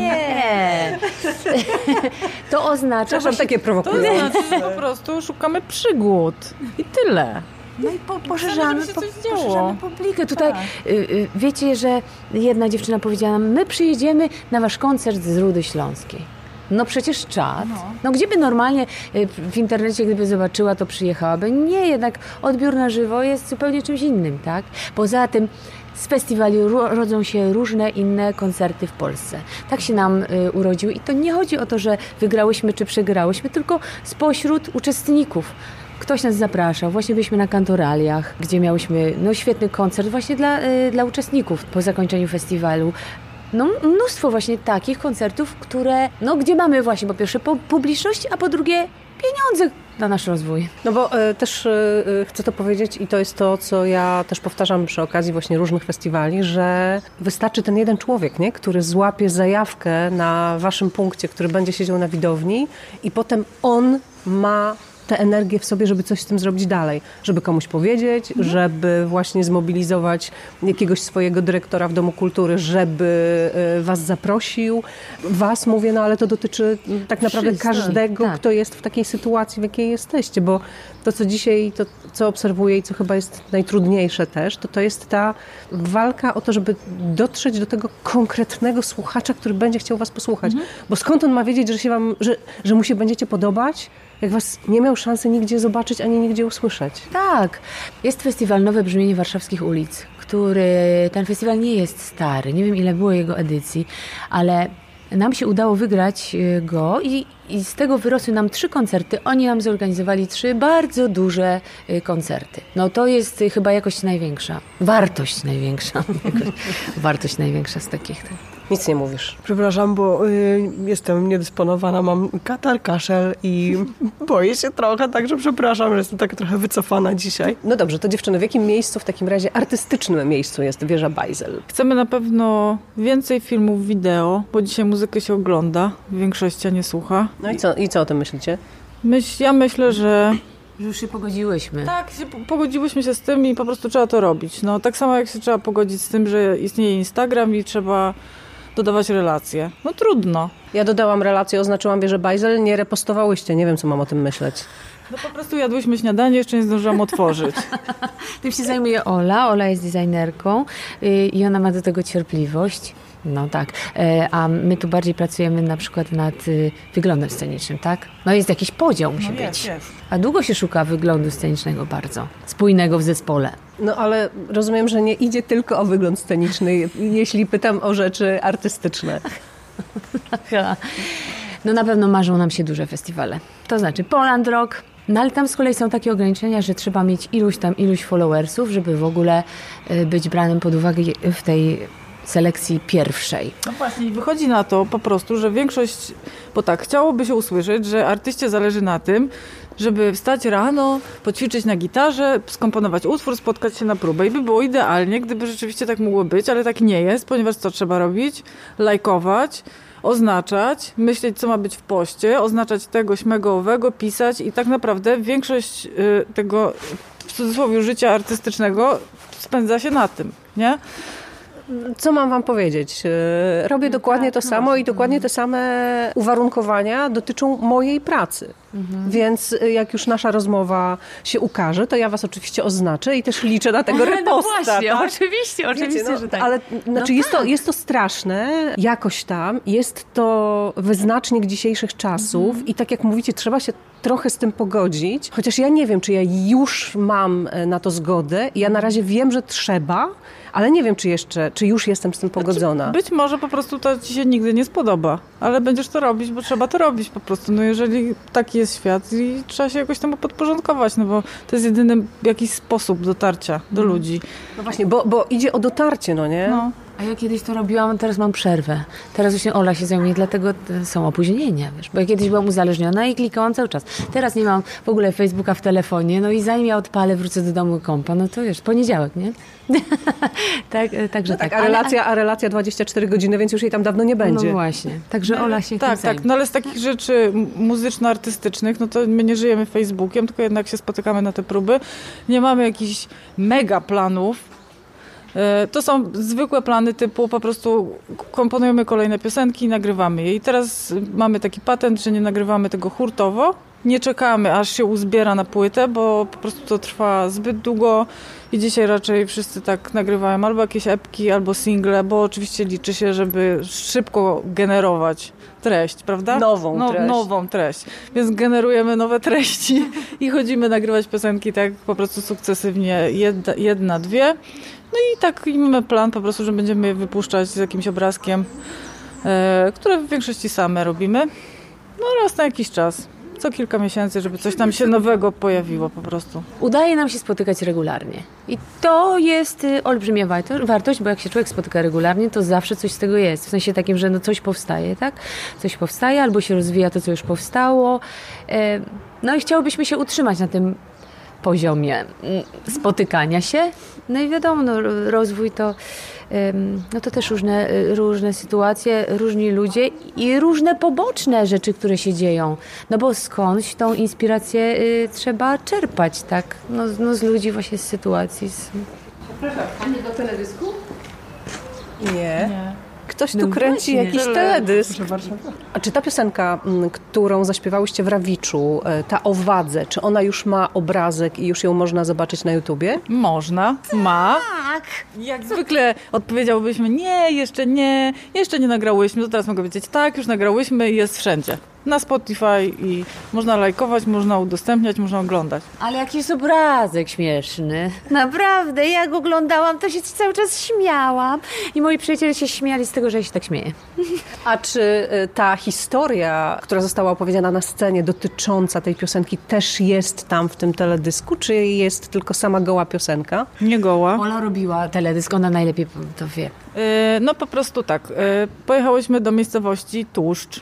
To oznacza... że takie prowokujące. To znaczy, że po prostu szukamy przygód. I tyle. I poszerzamy publikę. Tutaj wiecie, że jedna dziewczyna powiedziała nam, my przyjedziemy na wasz koncert z Rudy Śląskiej. Przecież czad. Gdzieby normalnie w internecie, gdyby zobaczyła, to przyjechałaby. Nie, jednak odbiór na żywo jest zupełnie czymś innym, tak? Poza tym z festiwali rodzą się różne inne koncerty w Polsce. Tak się nam urodził i to nie chodzi o to, że wygrałyśmy czy przegrałyśmy, tylko spośród uczestników. Ktoś nas zapraszał. Właśnie byliśmy na Kantoraliach, gdzie miałyśmy świetny koncert właśnie dla uczestników po zakończeniu festiwalu. no, mnóstwo właśnie takich koncertów, które, no gdzie mamy właśnie po pierwsze publiczność, a po drugie pieniądze na nasz rozwój. No bo też chcę to powiedzieć i to jest to, co ja też powtarzam przy okazji właśnie różnych festiwali, że wystarczy ten jeden człowiek, nie? Który złapie zajawkę na waszym punkcie, który będzie siedział na widowni i potem on ma tę energię w sobie, żeby coś z tym zrobić dalej. Żeby komuś powiedzieć, żeby właśnie zmobilizować jakiegoś swojego dyrektora w Domu Kultury, żeby was zaprosił. Was mówię, no ale to dotyczy tak naprawdę każdego, kto jest w takiej sytuacji, w jakiej jesteście, bo to, co dzisiaj, to co obserwuję i co chyba jest najtrudniejsze też, to jest ta walka o to, żeby dotrzeć do tego konkretnego słuchacza, który będzie chciał was posłuchać. Bo skąd on ma wiedzieć, że mu się będziecie podobać, jak was nie miał szansy nigdzie zobaczyć, ani nigdzie usłyszeć. Tak. Jest festiwal Nowe Brzmienie Warszawskich Ulic, ten festiwal nie jest stary, nie wiem ile było jego edycji, ale nam się udało wygrać go i z tego wyrosły nam 3 koncerty. Oni nam zorganizowali 3 bardzo duże koncerty. No to jest chyba jakość największa. Wartość największa. Wartość największa z takich. Nic nie mówisz. Przepraszam, bo jestem niedysponowana, mam katar, kaszel i boję się trochę, także przepraszam, że jestem tak trochę wycofana dzisiaj. No dobrze, to dziewczyny, w jakim miejscu, w takim razie artystycznym miejscu jest Wieża Bajzel? Chcemy na pewno więcej filmów wideo, bo dzisiaj muzykę się ogląda, w większości nie słucha. No i co o tym myślicie? Ja myślę, że już się pogodziłyśmy. Tak, pogodziłyśmy się z tym i po prostu trzeba to robić. No, tak samo jak się trzeba pogodzić z tym, że istnieje Instagram i trzeba dodawać relacje. No trudno. Ja dodałam relację, oznaczyłam Wieżę Bajzel, nie repostowałyście, nie wiem co mam o tym myśleć. No po prostu jadłyśmy śniadanie, jeszcze nie zdążyłam otworzyć. Tym się zajmuje Ola. Ola jest designerką i ona ma do tego cierpliwość. No tak, a my tu bardziej pracujemy na przykład nad wyglądem scenicznym, tak? No jest jakiś podział musi być. Jest. A długo się szuka wyglądu scenicznego bardzo, spójnego w zespole. No ale rozumiem, że nie idzie tylko o wygląd sceniczny, jeśli pytam o rzeczy artystyczne. No na pewno marzą nam się duże festiwale. To znaczy Poland Rock. No ale tam z kolei są takie ograniczenia, że trzeba mieć iluś followersów, żeby w ogóle być branym pod uwagę w tej selekcji pierwszej. No właśnie, wychodzi na to po prostu, że większość, bo tak, chciałoby się usłyszeć, że artyście zależy na tym, żeby wstać rano, poćwiczyć na gitarze, skomponować utwór, spotkać się na próbę. I by było idealnie, gdyby rzeczywiście tak mogło być, ale tak nie jest, ponieważ co trzeba robić? Lajkować, oznaczać, myśleć, co ma być w poście, oznaczać tego, śmego, owego, pisać i tak naprawdę większość tego, w cudzysłowie, życia artystycznego spędza się na tym, nie? Co mam wam powiedzieć? Robię dokładnie to samo i dokładnie te same uwarunkowania dotyczą mojej pracy. Więc jak już nasza rozmowa się ukaże, to ja was oczywiście oznaczę i też liczę na tego reposta. No właśnie, tak? oczywiście, Wiecie, że tak. Ale znaczy jest to straszne, jakoś tam, jest to wyznacznik dzisiejszych czasów i tak jak mówicie, trzeba się trochę z tym pogodzić, chociaż ja nie wiem, czy ja już mam na to zgodę. Ja na razie wiem, że trzeba, ale nie wiem, czy już jestem z tym pogodzona. Być może po prostu to ci się nigdy nie spodoba, ale będziesz to robić, bo trzeba to robić po prostu. No jeżeli taki jest świat i trzeba się jakoś temu podporządkować, no bo to jest jedyny jakiś sposób dotarcia do ludzi. No właśnie, bo idzie o dotarcie, no nie? No. A ja kiedyś to robiłam, teraz mam przerwę. Teraz właśnie Ola się zajmuje, dlatego są opóźnienia, wiesz. Bo ja kiedyś byłam uzależniona i klikałam cały czas. Teraz nie mam w ogóle Facebooka w telefonie, no i zanim ja odpalę, wrócę do domu kompa, no to wiesz, poniedziałek, nie? Także no tak. A relacja 24 godziny, więc już jej tam dawno nie będzie. No właśnie. Także Ola się tym zajmie. Tak, no ale z takich rzeczy muzyczno-artystycznych, no to my nie żyjemy Facebookiem, tylko jednak się spotykamy na te próby. Nie mamy jakichś mega planów. To są zwykłe plany typu po prostu komponujemy kolejne piosenki i nagrywamy je. I teraz mamy taki patent, że nie nagrywamy tego hurtowo. Nie czekamy, aż się uzbiera na płytę, bo po prostu to trwa zbyt długo i dzisiaj raczej wszyscy tak nagrywają albo jakieś epki, albo single, bo oczywiście liczy się, żeby szybko generować treść, prawda? Nową treść. Więc generujemy nowe treści i chodzimy nagrywać piosenki tak po prostu sukcesywnie, jedna, dwie. No i taki mamy plan po prostu, że będziemy je wypuszczać z jakimś obrazkiem, które w większości same robimy. No raz na jakiś czas. co kilka miesięcy, żeby coś tam się nowego pojawiło po prostu. Udaje nam się spotykać regularnie. I to jest olbrzymia wartość, bo jak się człowiek spotyka regularnie, to zawsze coś z tego jest. W sensie takim, że no coś powstaje, tak? Coś powstaje albo się rozwija to, co już powstało. No i chciałobyśmy się utrzymać na tym poziomie spotykania się. No i wiadomo, no, rozwój to, no to też różne sytuacje, różni ludzie i różne poboczne rzeczy, które się dzieją. No bo skądś tą inspirację trzeba czerpać, tak? No z ludzi właśnie, z sytuacji. Przepraszam, a nie do teledysku? Nie. Ktoś tu No kręci właśnie. jakiś teledysk. A czy ta piosenka, którą zaśpiewałyście w Rawiczu, ta o wadze, czy ona już ma obrazek i już ją można zobaczyć na YouTubie? Można, ma. Tak. Jak zwykle odpowiedziałbyśmy, nie, jeszcze nie nagrałyśmy, to teraz mogę powiedzieć, tak, już nagrałyśmy i jest wszędzie. Na Spotify i można lajkować, można udostępniać, można oglądać. Ale jaki jest obrazek śmieszny. Naprawdę, jak oglądałam, to się cały czas śmiałam. I moi przyjaciele się śmiali z tego, że ja się tak śmieję. A czy ta historia, która została opowiedziana na scenie dotycząca tej piosenki też jest tam w tym teledysku, czy jest tylko sama goła piosenka? Nie goła. Ola robiła teledysk, ona najlepiej to wie. No po prostu tak. Pojechałyśmy do miejscowości Tłuszcz.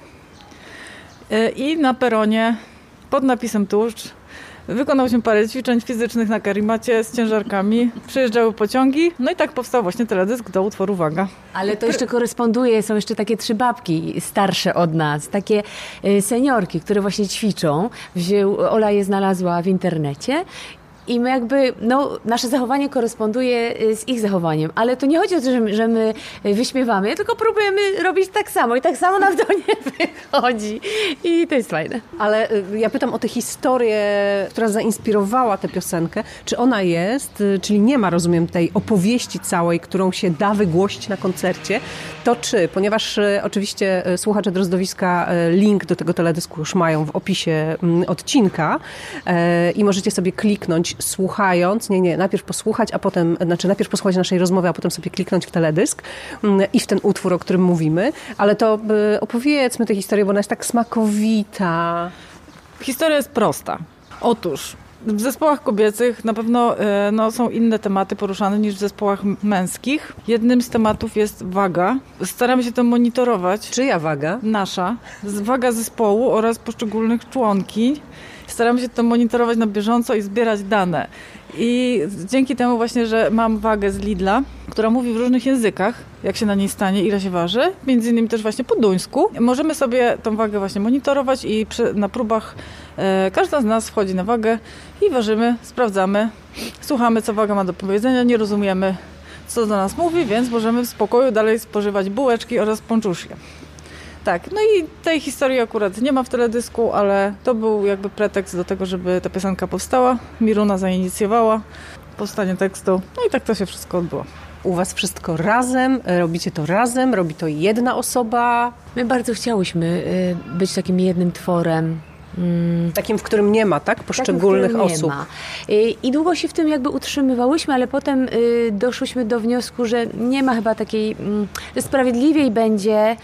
I na peronie pod napisem Tłuszcz wykonałyśmy parę ćwiczeń fizycznych na karimacie z ciężarkami. Przyjeżdżały pociągi, no i tak powstał właśnie teledysk do utworu Waga. Ale to jeszcze koresponduje, są jeszcze takie 3 babki starsze od nas, takie seniorki, które właśnie ćwiczą. Ola je znalazła w internecie. I my jakby, no, nasze zachowanie koresponduje z ich zachowaniem, ale to nie chodzi o to, że my wyśmiewamy, tylko próbujemy robić tak samo i tak samo nam to nie wychodzi. I to jest fajne. Ale ja pytam o tę historię, która zainspirowała tę piosenkę. Czy ona jest, czyli nie ma, rozumiem, tej opowieści całej, którą się da wygłosić na koncercie, to czy, ponieważ oczywiście słuchacze Drozdowiska link do tego teledysku już mają w opisie odcinka i możecie sobie kliknąć słuchając, najpierw posłuchać, najpierw posłuchać naszej rozmowy, a potem sobie kliknąć w teledysk i w ten utwór, o którym mówimy, ale to opowiedzmy tę historię, bo ona jest tak smakowita. Historia jest prosta. Otóż w zespołach kobiecych na pewno są inne tematy poruszane niż w zespołach męskich. Jednym z tematów jest waga. Staramy się to monitorować. Czyja waga? Nasza. Waga zespołu oraz poszczególnych członki. Staramy się to monitorować na bieżąco i zbierać dane. I dzięki temu właśnie, że mam wagę z Lidla, która mówi w różnych językach, jak się na niej stanie, ile się waży, między innymi też właśnie po duńsku, możemy sobie tą wagę właśnie monitorować i na próbach każda z nas wchodzi na wagę i ważymy, sprawdzamy, słuchamy, co waga ma do powiedzenia, nie rozumiemy, co do nas mówi, więc możemy w spokoju dalej spożywać bułeczki oraz ponczuszki. Tak, no i tej historii akurat nie ma w teledysku, ale to był jakby pretekst do tego, żeby ta piosenka powstała. Miruna zainicjowała powstanie tekstu, no i tak to się wszystko odbyło. U was wszystko razem, robicie to razem, robi to jedna osoba? My bardzo chciałyśmy być takim jednym tworem. Takim, w którym nie ma, tak? Poszczególnych osób. Nie ma. I długo się w tym jakby utrzymywałyśmy, ale potem doszłyśmy do wniosku, że nie ma chyba takiej, że sprawiedliwiej będzie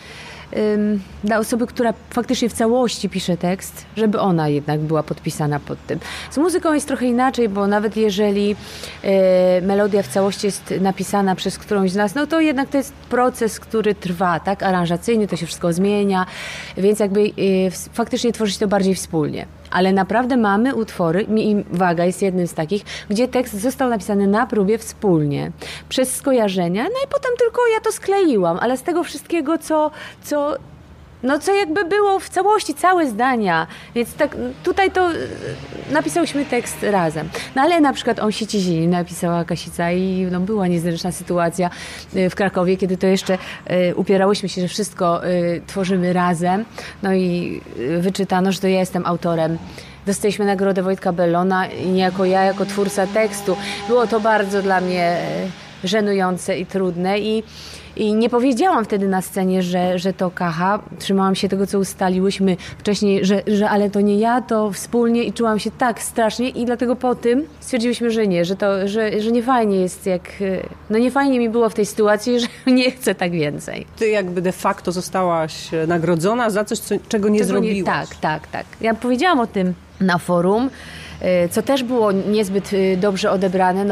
dla osoby, która faktycznie w całości pisze tekst, żeby ona jednak była podpisana pod tym. Z muzyką jest trochę inaczej, bo nawet jeżeli melodia w całości jest napisana przez którąś z nas, no to jednak to jest proces, który trwa, tak? Aranżacyjny, to się wszystko zmienia, więc jakby faktycznie tworzyć to bardziej wspólnie. Ale naprawdę mamy utwory, i Waga jest jednym z takich, gdzie tekst został napisany na próbie wspólnie, przez skojarzenia, no i potem tylko ja to skleiłam, ale z tego wszystkiego, co jakby było w całości, całe zdania, więc tak tutaj to napisałyśmy tekst razem. No ale na przykład On sieci ziemi napisała Kasica i była niezręczna sytuacja w Krakowie, kiedy to jeszcze upierałyśmy się, że wszystko tworzymy razem, no i wyczytano, że to ja jestem autorem. Dostaliśmy nagrodę Wojtka Bellona i niejako ja jako twórca tekstu. Było to bardzo dla mnie żenujące i trudne i I nie powiedziałam wtedy na scenie, że to Kacha. Trzymałam się tego, co ustaliłyśmy wcześniej, że ale to nie ja, to wspólnie i czułam się tak strasznie i dlatego po tym stwierdziłyśmy, że nie, że nie fajnie jest nie fajnie mi było w tej sytuacji, że nie chcę tak więcej. Ty jakby de facto zostałaś nagrodzona za coś, czego nie zrobiłaś. Tak. Ja powiedziałam o tym na forum, co też było niezbyt dobrze odebrane,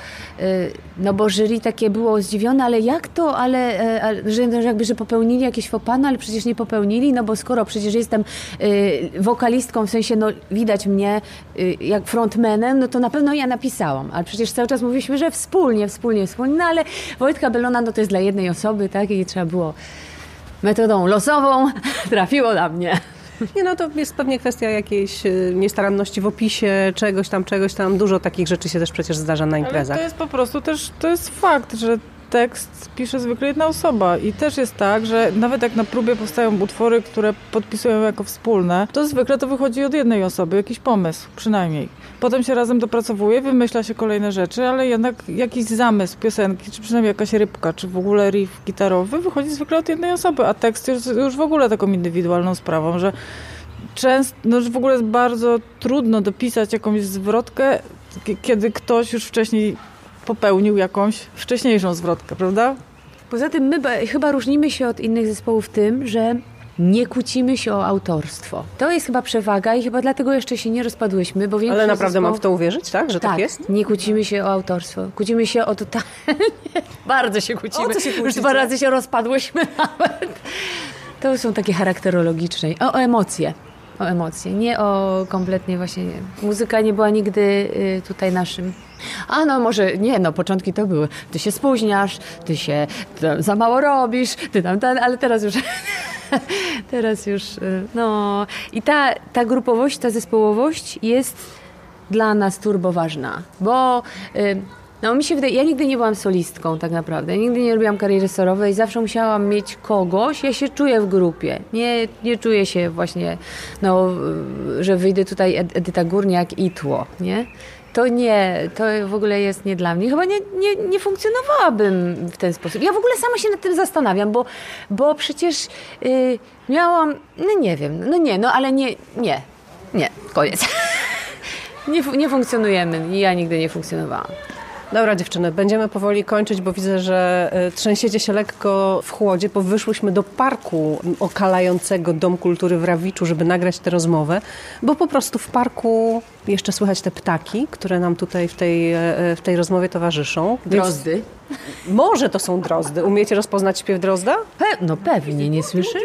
no bo jury takie było zdziwione, ale jak to, że popełnili jakieś faux pas, no ale przecież nie popełnili, no bo skoro przecież jestem wokalistką, w sensie no widać mnie jak frontmanem, no to na pewno ja napisałam, ale przecież cały czas mówiliśmy, że wspólnie, no ale Wojtka Bellona no to jest dla jednej osoby, tak, i trzeba było metodą losową, trafiło na mnie. Nie, no to jest pewnie kwestia jakiejś niestaranności w opisie, czegoś tam. Dużo takich rzeczy się też przecież zdarza na imprezach. Ale to jest po prostu też, to jest fakt, że tekst pisze zwykle jedna osoba i też jest tak, że nawet jak na próbie powstają utwory, które podpisują jako wspólne, to zwykle to wychodzi od jednej osoby, jakiś pomysł przynajmniej. Potem się razem dopracowuje, wymyśla się kolejne rzeczy, ale jednak jakiś zamysł piosenki, czy przynajmniej jakaś rybka, czy w ogóle riff gitarowy wychodzi zwykle od jednej osoby, a tekst jest już w ogóle taką indywidualną sprawą, że często, że w ogóle jest bardzo trudno dopisać jakąś zwrotkę, kiedy ktoś już wcześniej popełnił jakąś wcześniejszą zwrotkę, prawda? Poza tym my chyba różnimy się od innych zespołów tym, że nie kłócimy się o autorstwo. To jest chyba przewaga i chyba dlatego jeszcze się nie rozpadłyśmy, bo Ale naprawdę mam w to uwierzyć, tak? Że tak jest? Nie kłócimy się o autorstwo. Kłócimy się o totalnie... Bardzo się kłócimy. O co się kłócicie? Już 2 razy się rozpadłyśmy nawet. To są takie charakterologiczne. O emocje. O emocje. Nie o kompletnie właśnie... Muzyka nie była nigdy tutaj naszym... A no może, nie, no początki to były. Ty się spóźniasz, ty się za mało robisz, ty tam ten, ale teraz już, no. I ta grupowość, ta zespołowość jest dla nas turbo ważna, bo no mi się wydaje, ja nigdy nie byłam solistką tak naprawdę, nigdy nie robiłam kariery solowej, zawsze musiałam mieć kogoś, ja się czuję w grupie, nie czuję się właśnie, no, że wyjdę tutaj Edyta Górniak i tło, nie? To nie, to w ogóle jest nie dla mnie. Chyba nie funkcjonowałabym w ten sposób. Ja w ogóle sama się nad tym zastanawiam, bo przecież miałam, no nie wiem, ale nie, koniec. Nie funkcjonujemy, ja nigdy nie funkcjonowałam. Dobra dziewczyny, będziemy powoli kończyć, bo widzę, że trzęsiecie się lekko w chłodzie, bo wyszłyśmy do parku okalającego Dom Kultury w Rawiczu, żeby nagrać tę rozmowę, bo po prostu w parku jeszcze słychać te ptaki, które nam tutaj w tej rozmowie towarzyszą. Drozdy. Więc może to są drozdy. Umiecie rozpoznać śpiew drozda? No pewnie, nie słyszysz?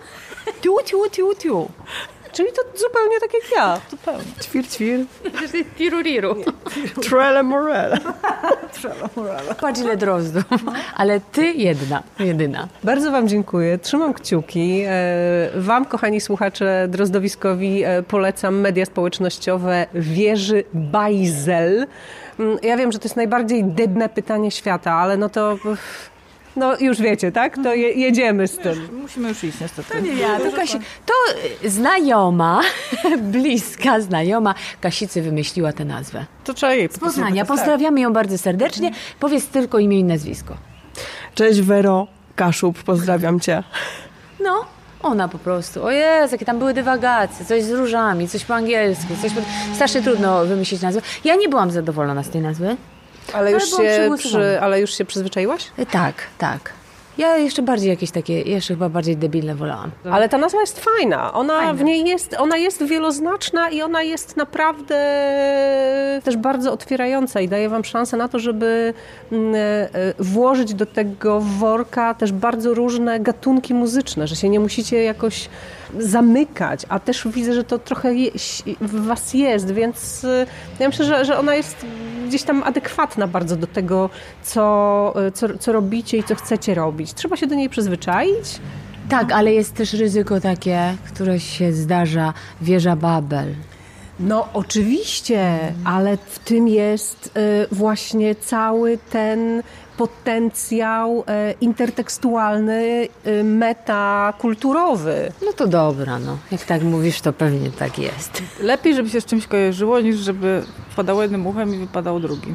Tiu. Czyli to zupełnie tak jak ja. Zupełnie. Ćwir. Tiruriru. Trele morele. Patrz ile drozdów. Ale ty jedyna. Bardzo wam dziękuję. Trzymam kciuki. Wam, kochani słuchacze, drozdowiskowi polecam media społecznościowe Wieży Bajzel. Ja wiem, że to jest najbardziej debne pytanie świata, ale no to... No już wiecie, tak? To jedziemy z tym. Musimy już iść niestety. To nie ja, to znajoma, bliska znajoma Kasicy wymyśliła tę nazwę. To trzeba jej z Poznania. Pozdrawiamy ją bardzo serdecznie. Powiedz tylko imię i nazwisko. Cześć Wero, Kaszub, pozdrawiam cię. No, ona po prostu. O Jezu, jakie tam były dywagacje, coś z różami, coś po angielsku, strasznie trudno wymyślić nazwę. Ja nie byłam zadowolona z tej nazwy. Ale już się przyzwyczaiłaś? Tak. Ja jeszcze bardziej jakieś takie, chyba bardziej debilne wolałam. Ale ta nazwa jest fajna. Ona jest wieloznaczna i ona jest naprawdę też bardzo otwierająca i daje wam szansę na to, żeby włożyć do tego worka też bardzo różne gatunki muzyczne, że się nie musicie jakoś zamykać, a też widzę, że to trochę w was jest, więc ja myślę, że ona jest gdzieś tam adekwatna bardzo do tego, co robicie i co chcecie robić. Trzeba się do niej przyzwyczaić. Tak, ale jest też ryzyko takie, które się zdarza, wieża Babel. No oczywiście, ale w tym jest właśnie cały ten potencjał intertekstualny, metakulturowy. No to dobra, no. Jak tak mówisz, to pewnie tak jest. Lepiej, żeby się z czymś kojarzyło, niż żeby wpadało jednym uchem i wypadało drugim.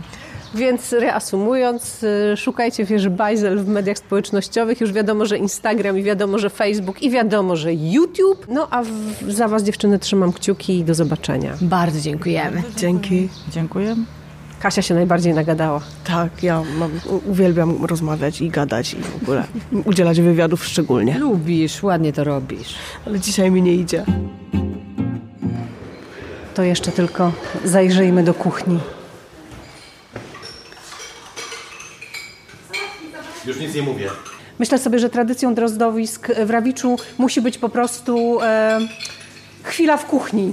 Więc reasumując, szukajcie Wieży Bajzel w mediach społecznościowych. Już wiadomo, że Instagram i wiadomo, że Facebook i wiadomo, że YouTube. No a za was, dziewczyny, trzymam kciuki i do zobaczenia. Bardzo dziękujemy. Dzięki. Dziękujemy. Kasia się najbardziej nagadała. Tak, ja uwielbiam rozmawiać i gadać i w ogóle udzielać wywiadów szczególnie. Lubisz, ładnie to robisz. Ale dzisiaj mi nie idzie. To jeszcze tylko zajrzyjmy do kuchni. Już nic nie mówię. Myślę sobie, że tradycją drozdowisk w Rawiczu musi być po prostu chwila w kuchni.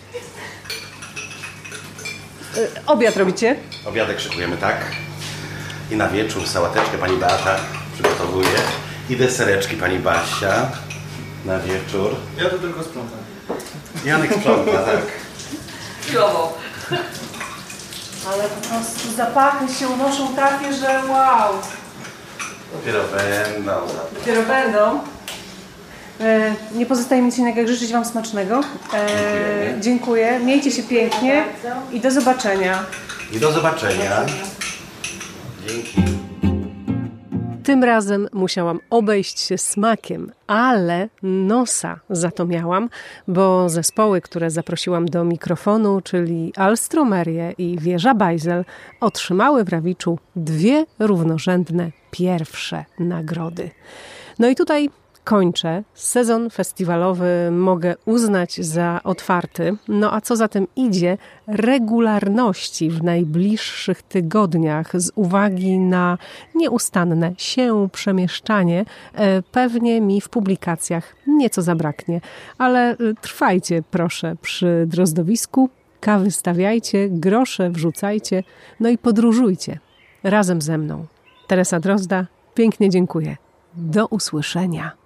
Obiad robicie? Obiadek szykujemy, tak. I na wieczór sałateczkę pani Beata przygotowuje. I desereczki pani Basia na wieczór. Ja to tylko sprzątam. Janek sprząta, tak. Chwilowo. Ale po prostu zapachy się unoszą takie, że wow. Dopiero będą. Dopiero będą. Nie pozostaje mi nic innego, jak życzyć wam smacznego. Dziękuję. Miejcie się pięknie i do zobaczenia. I do zobaczenia. Dzięki. Tym razem musiałam obejść się smakiem, ale nosa za to miałam, bo zespoły, które zaprosiłam do mikrofonu, czyli Alstromerie i Wieża Bajzel, otrzymały w Rawiczu 2 równorzędne pierwsze nagrody. No i tutaj kończę. Sezon festiwalowy mogę uznać za otwarty. No a co za tym idzie, regularności w najbliższych tygodniach z uwagi na nieustanne się przemieszczanie pewnie mi w publikacjach nieco zabraknie. Ale trwajcie proszę przy drozdowisku, kawy stawiajcie, grosze wrzucajcie, no i podróżujcie razem ze mną. Teresa Drozda, pięknie dziękuję. Do usłyszenia.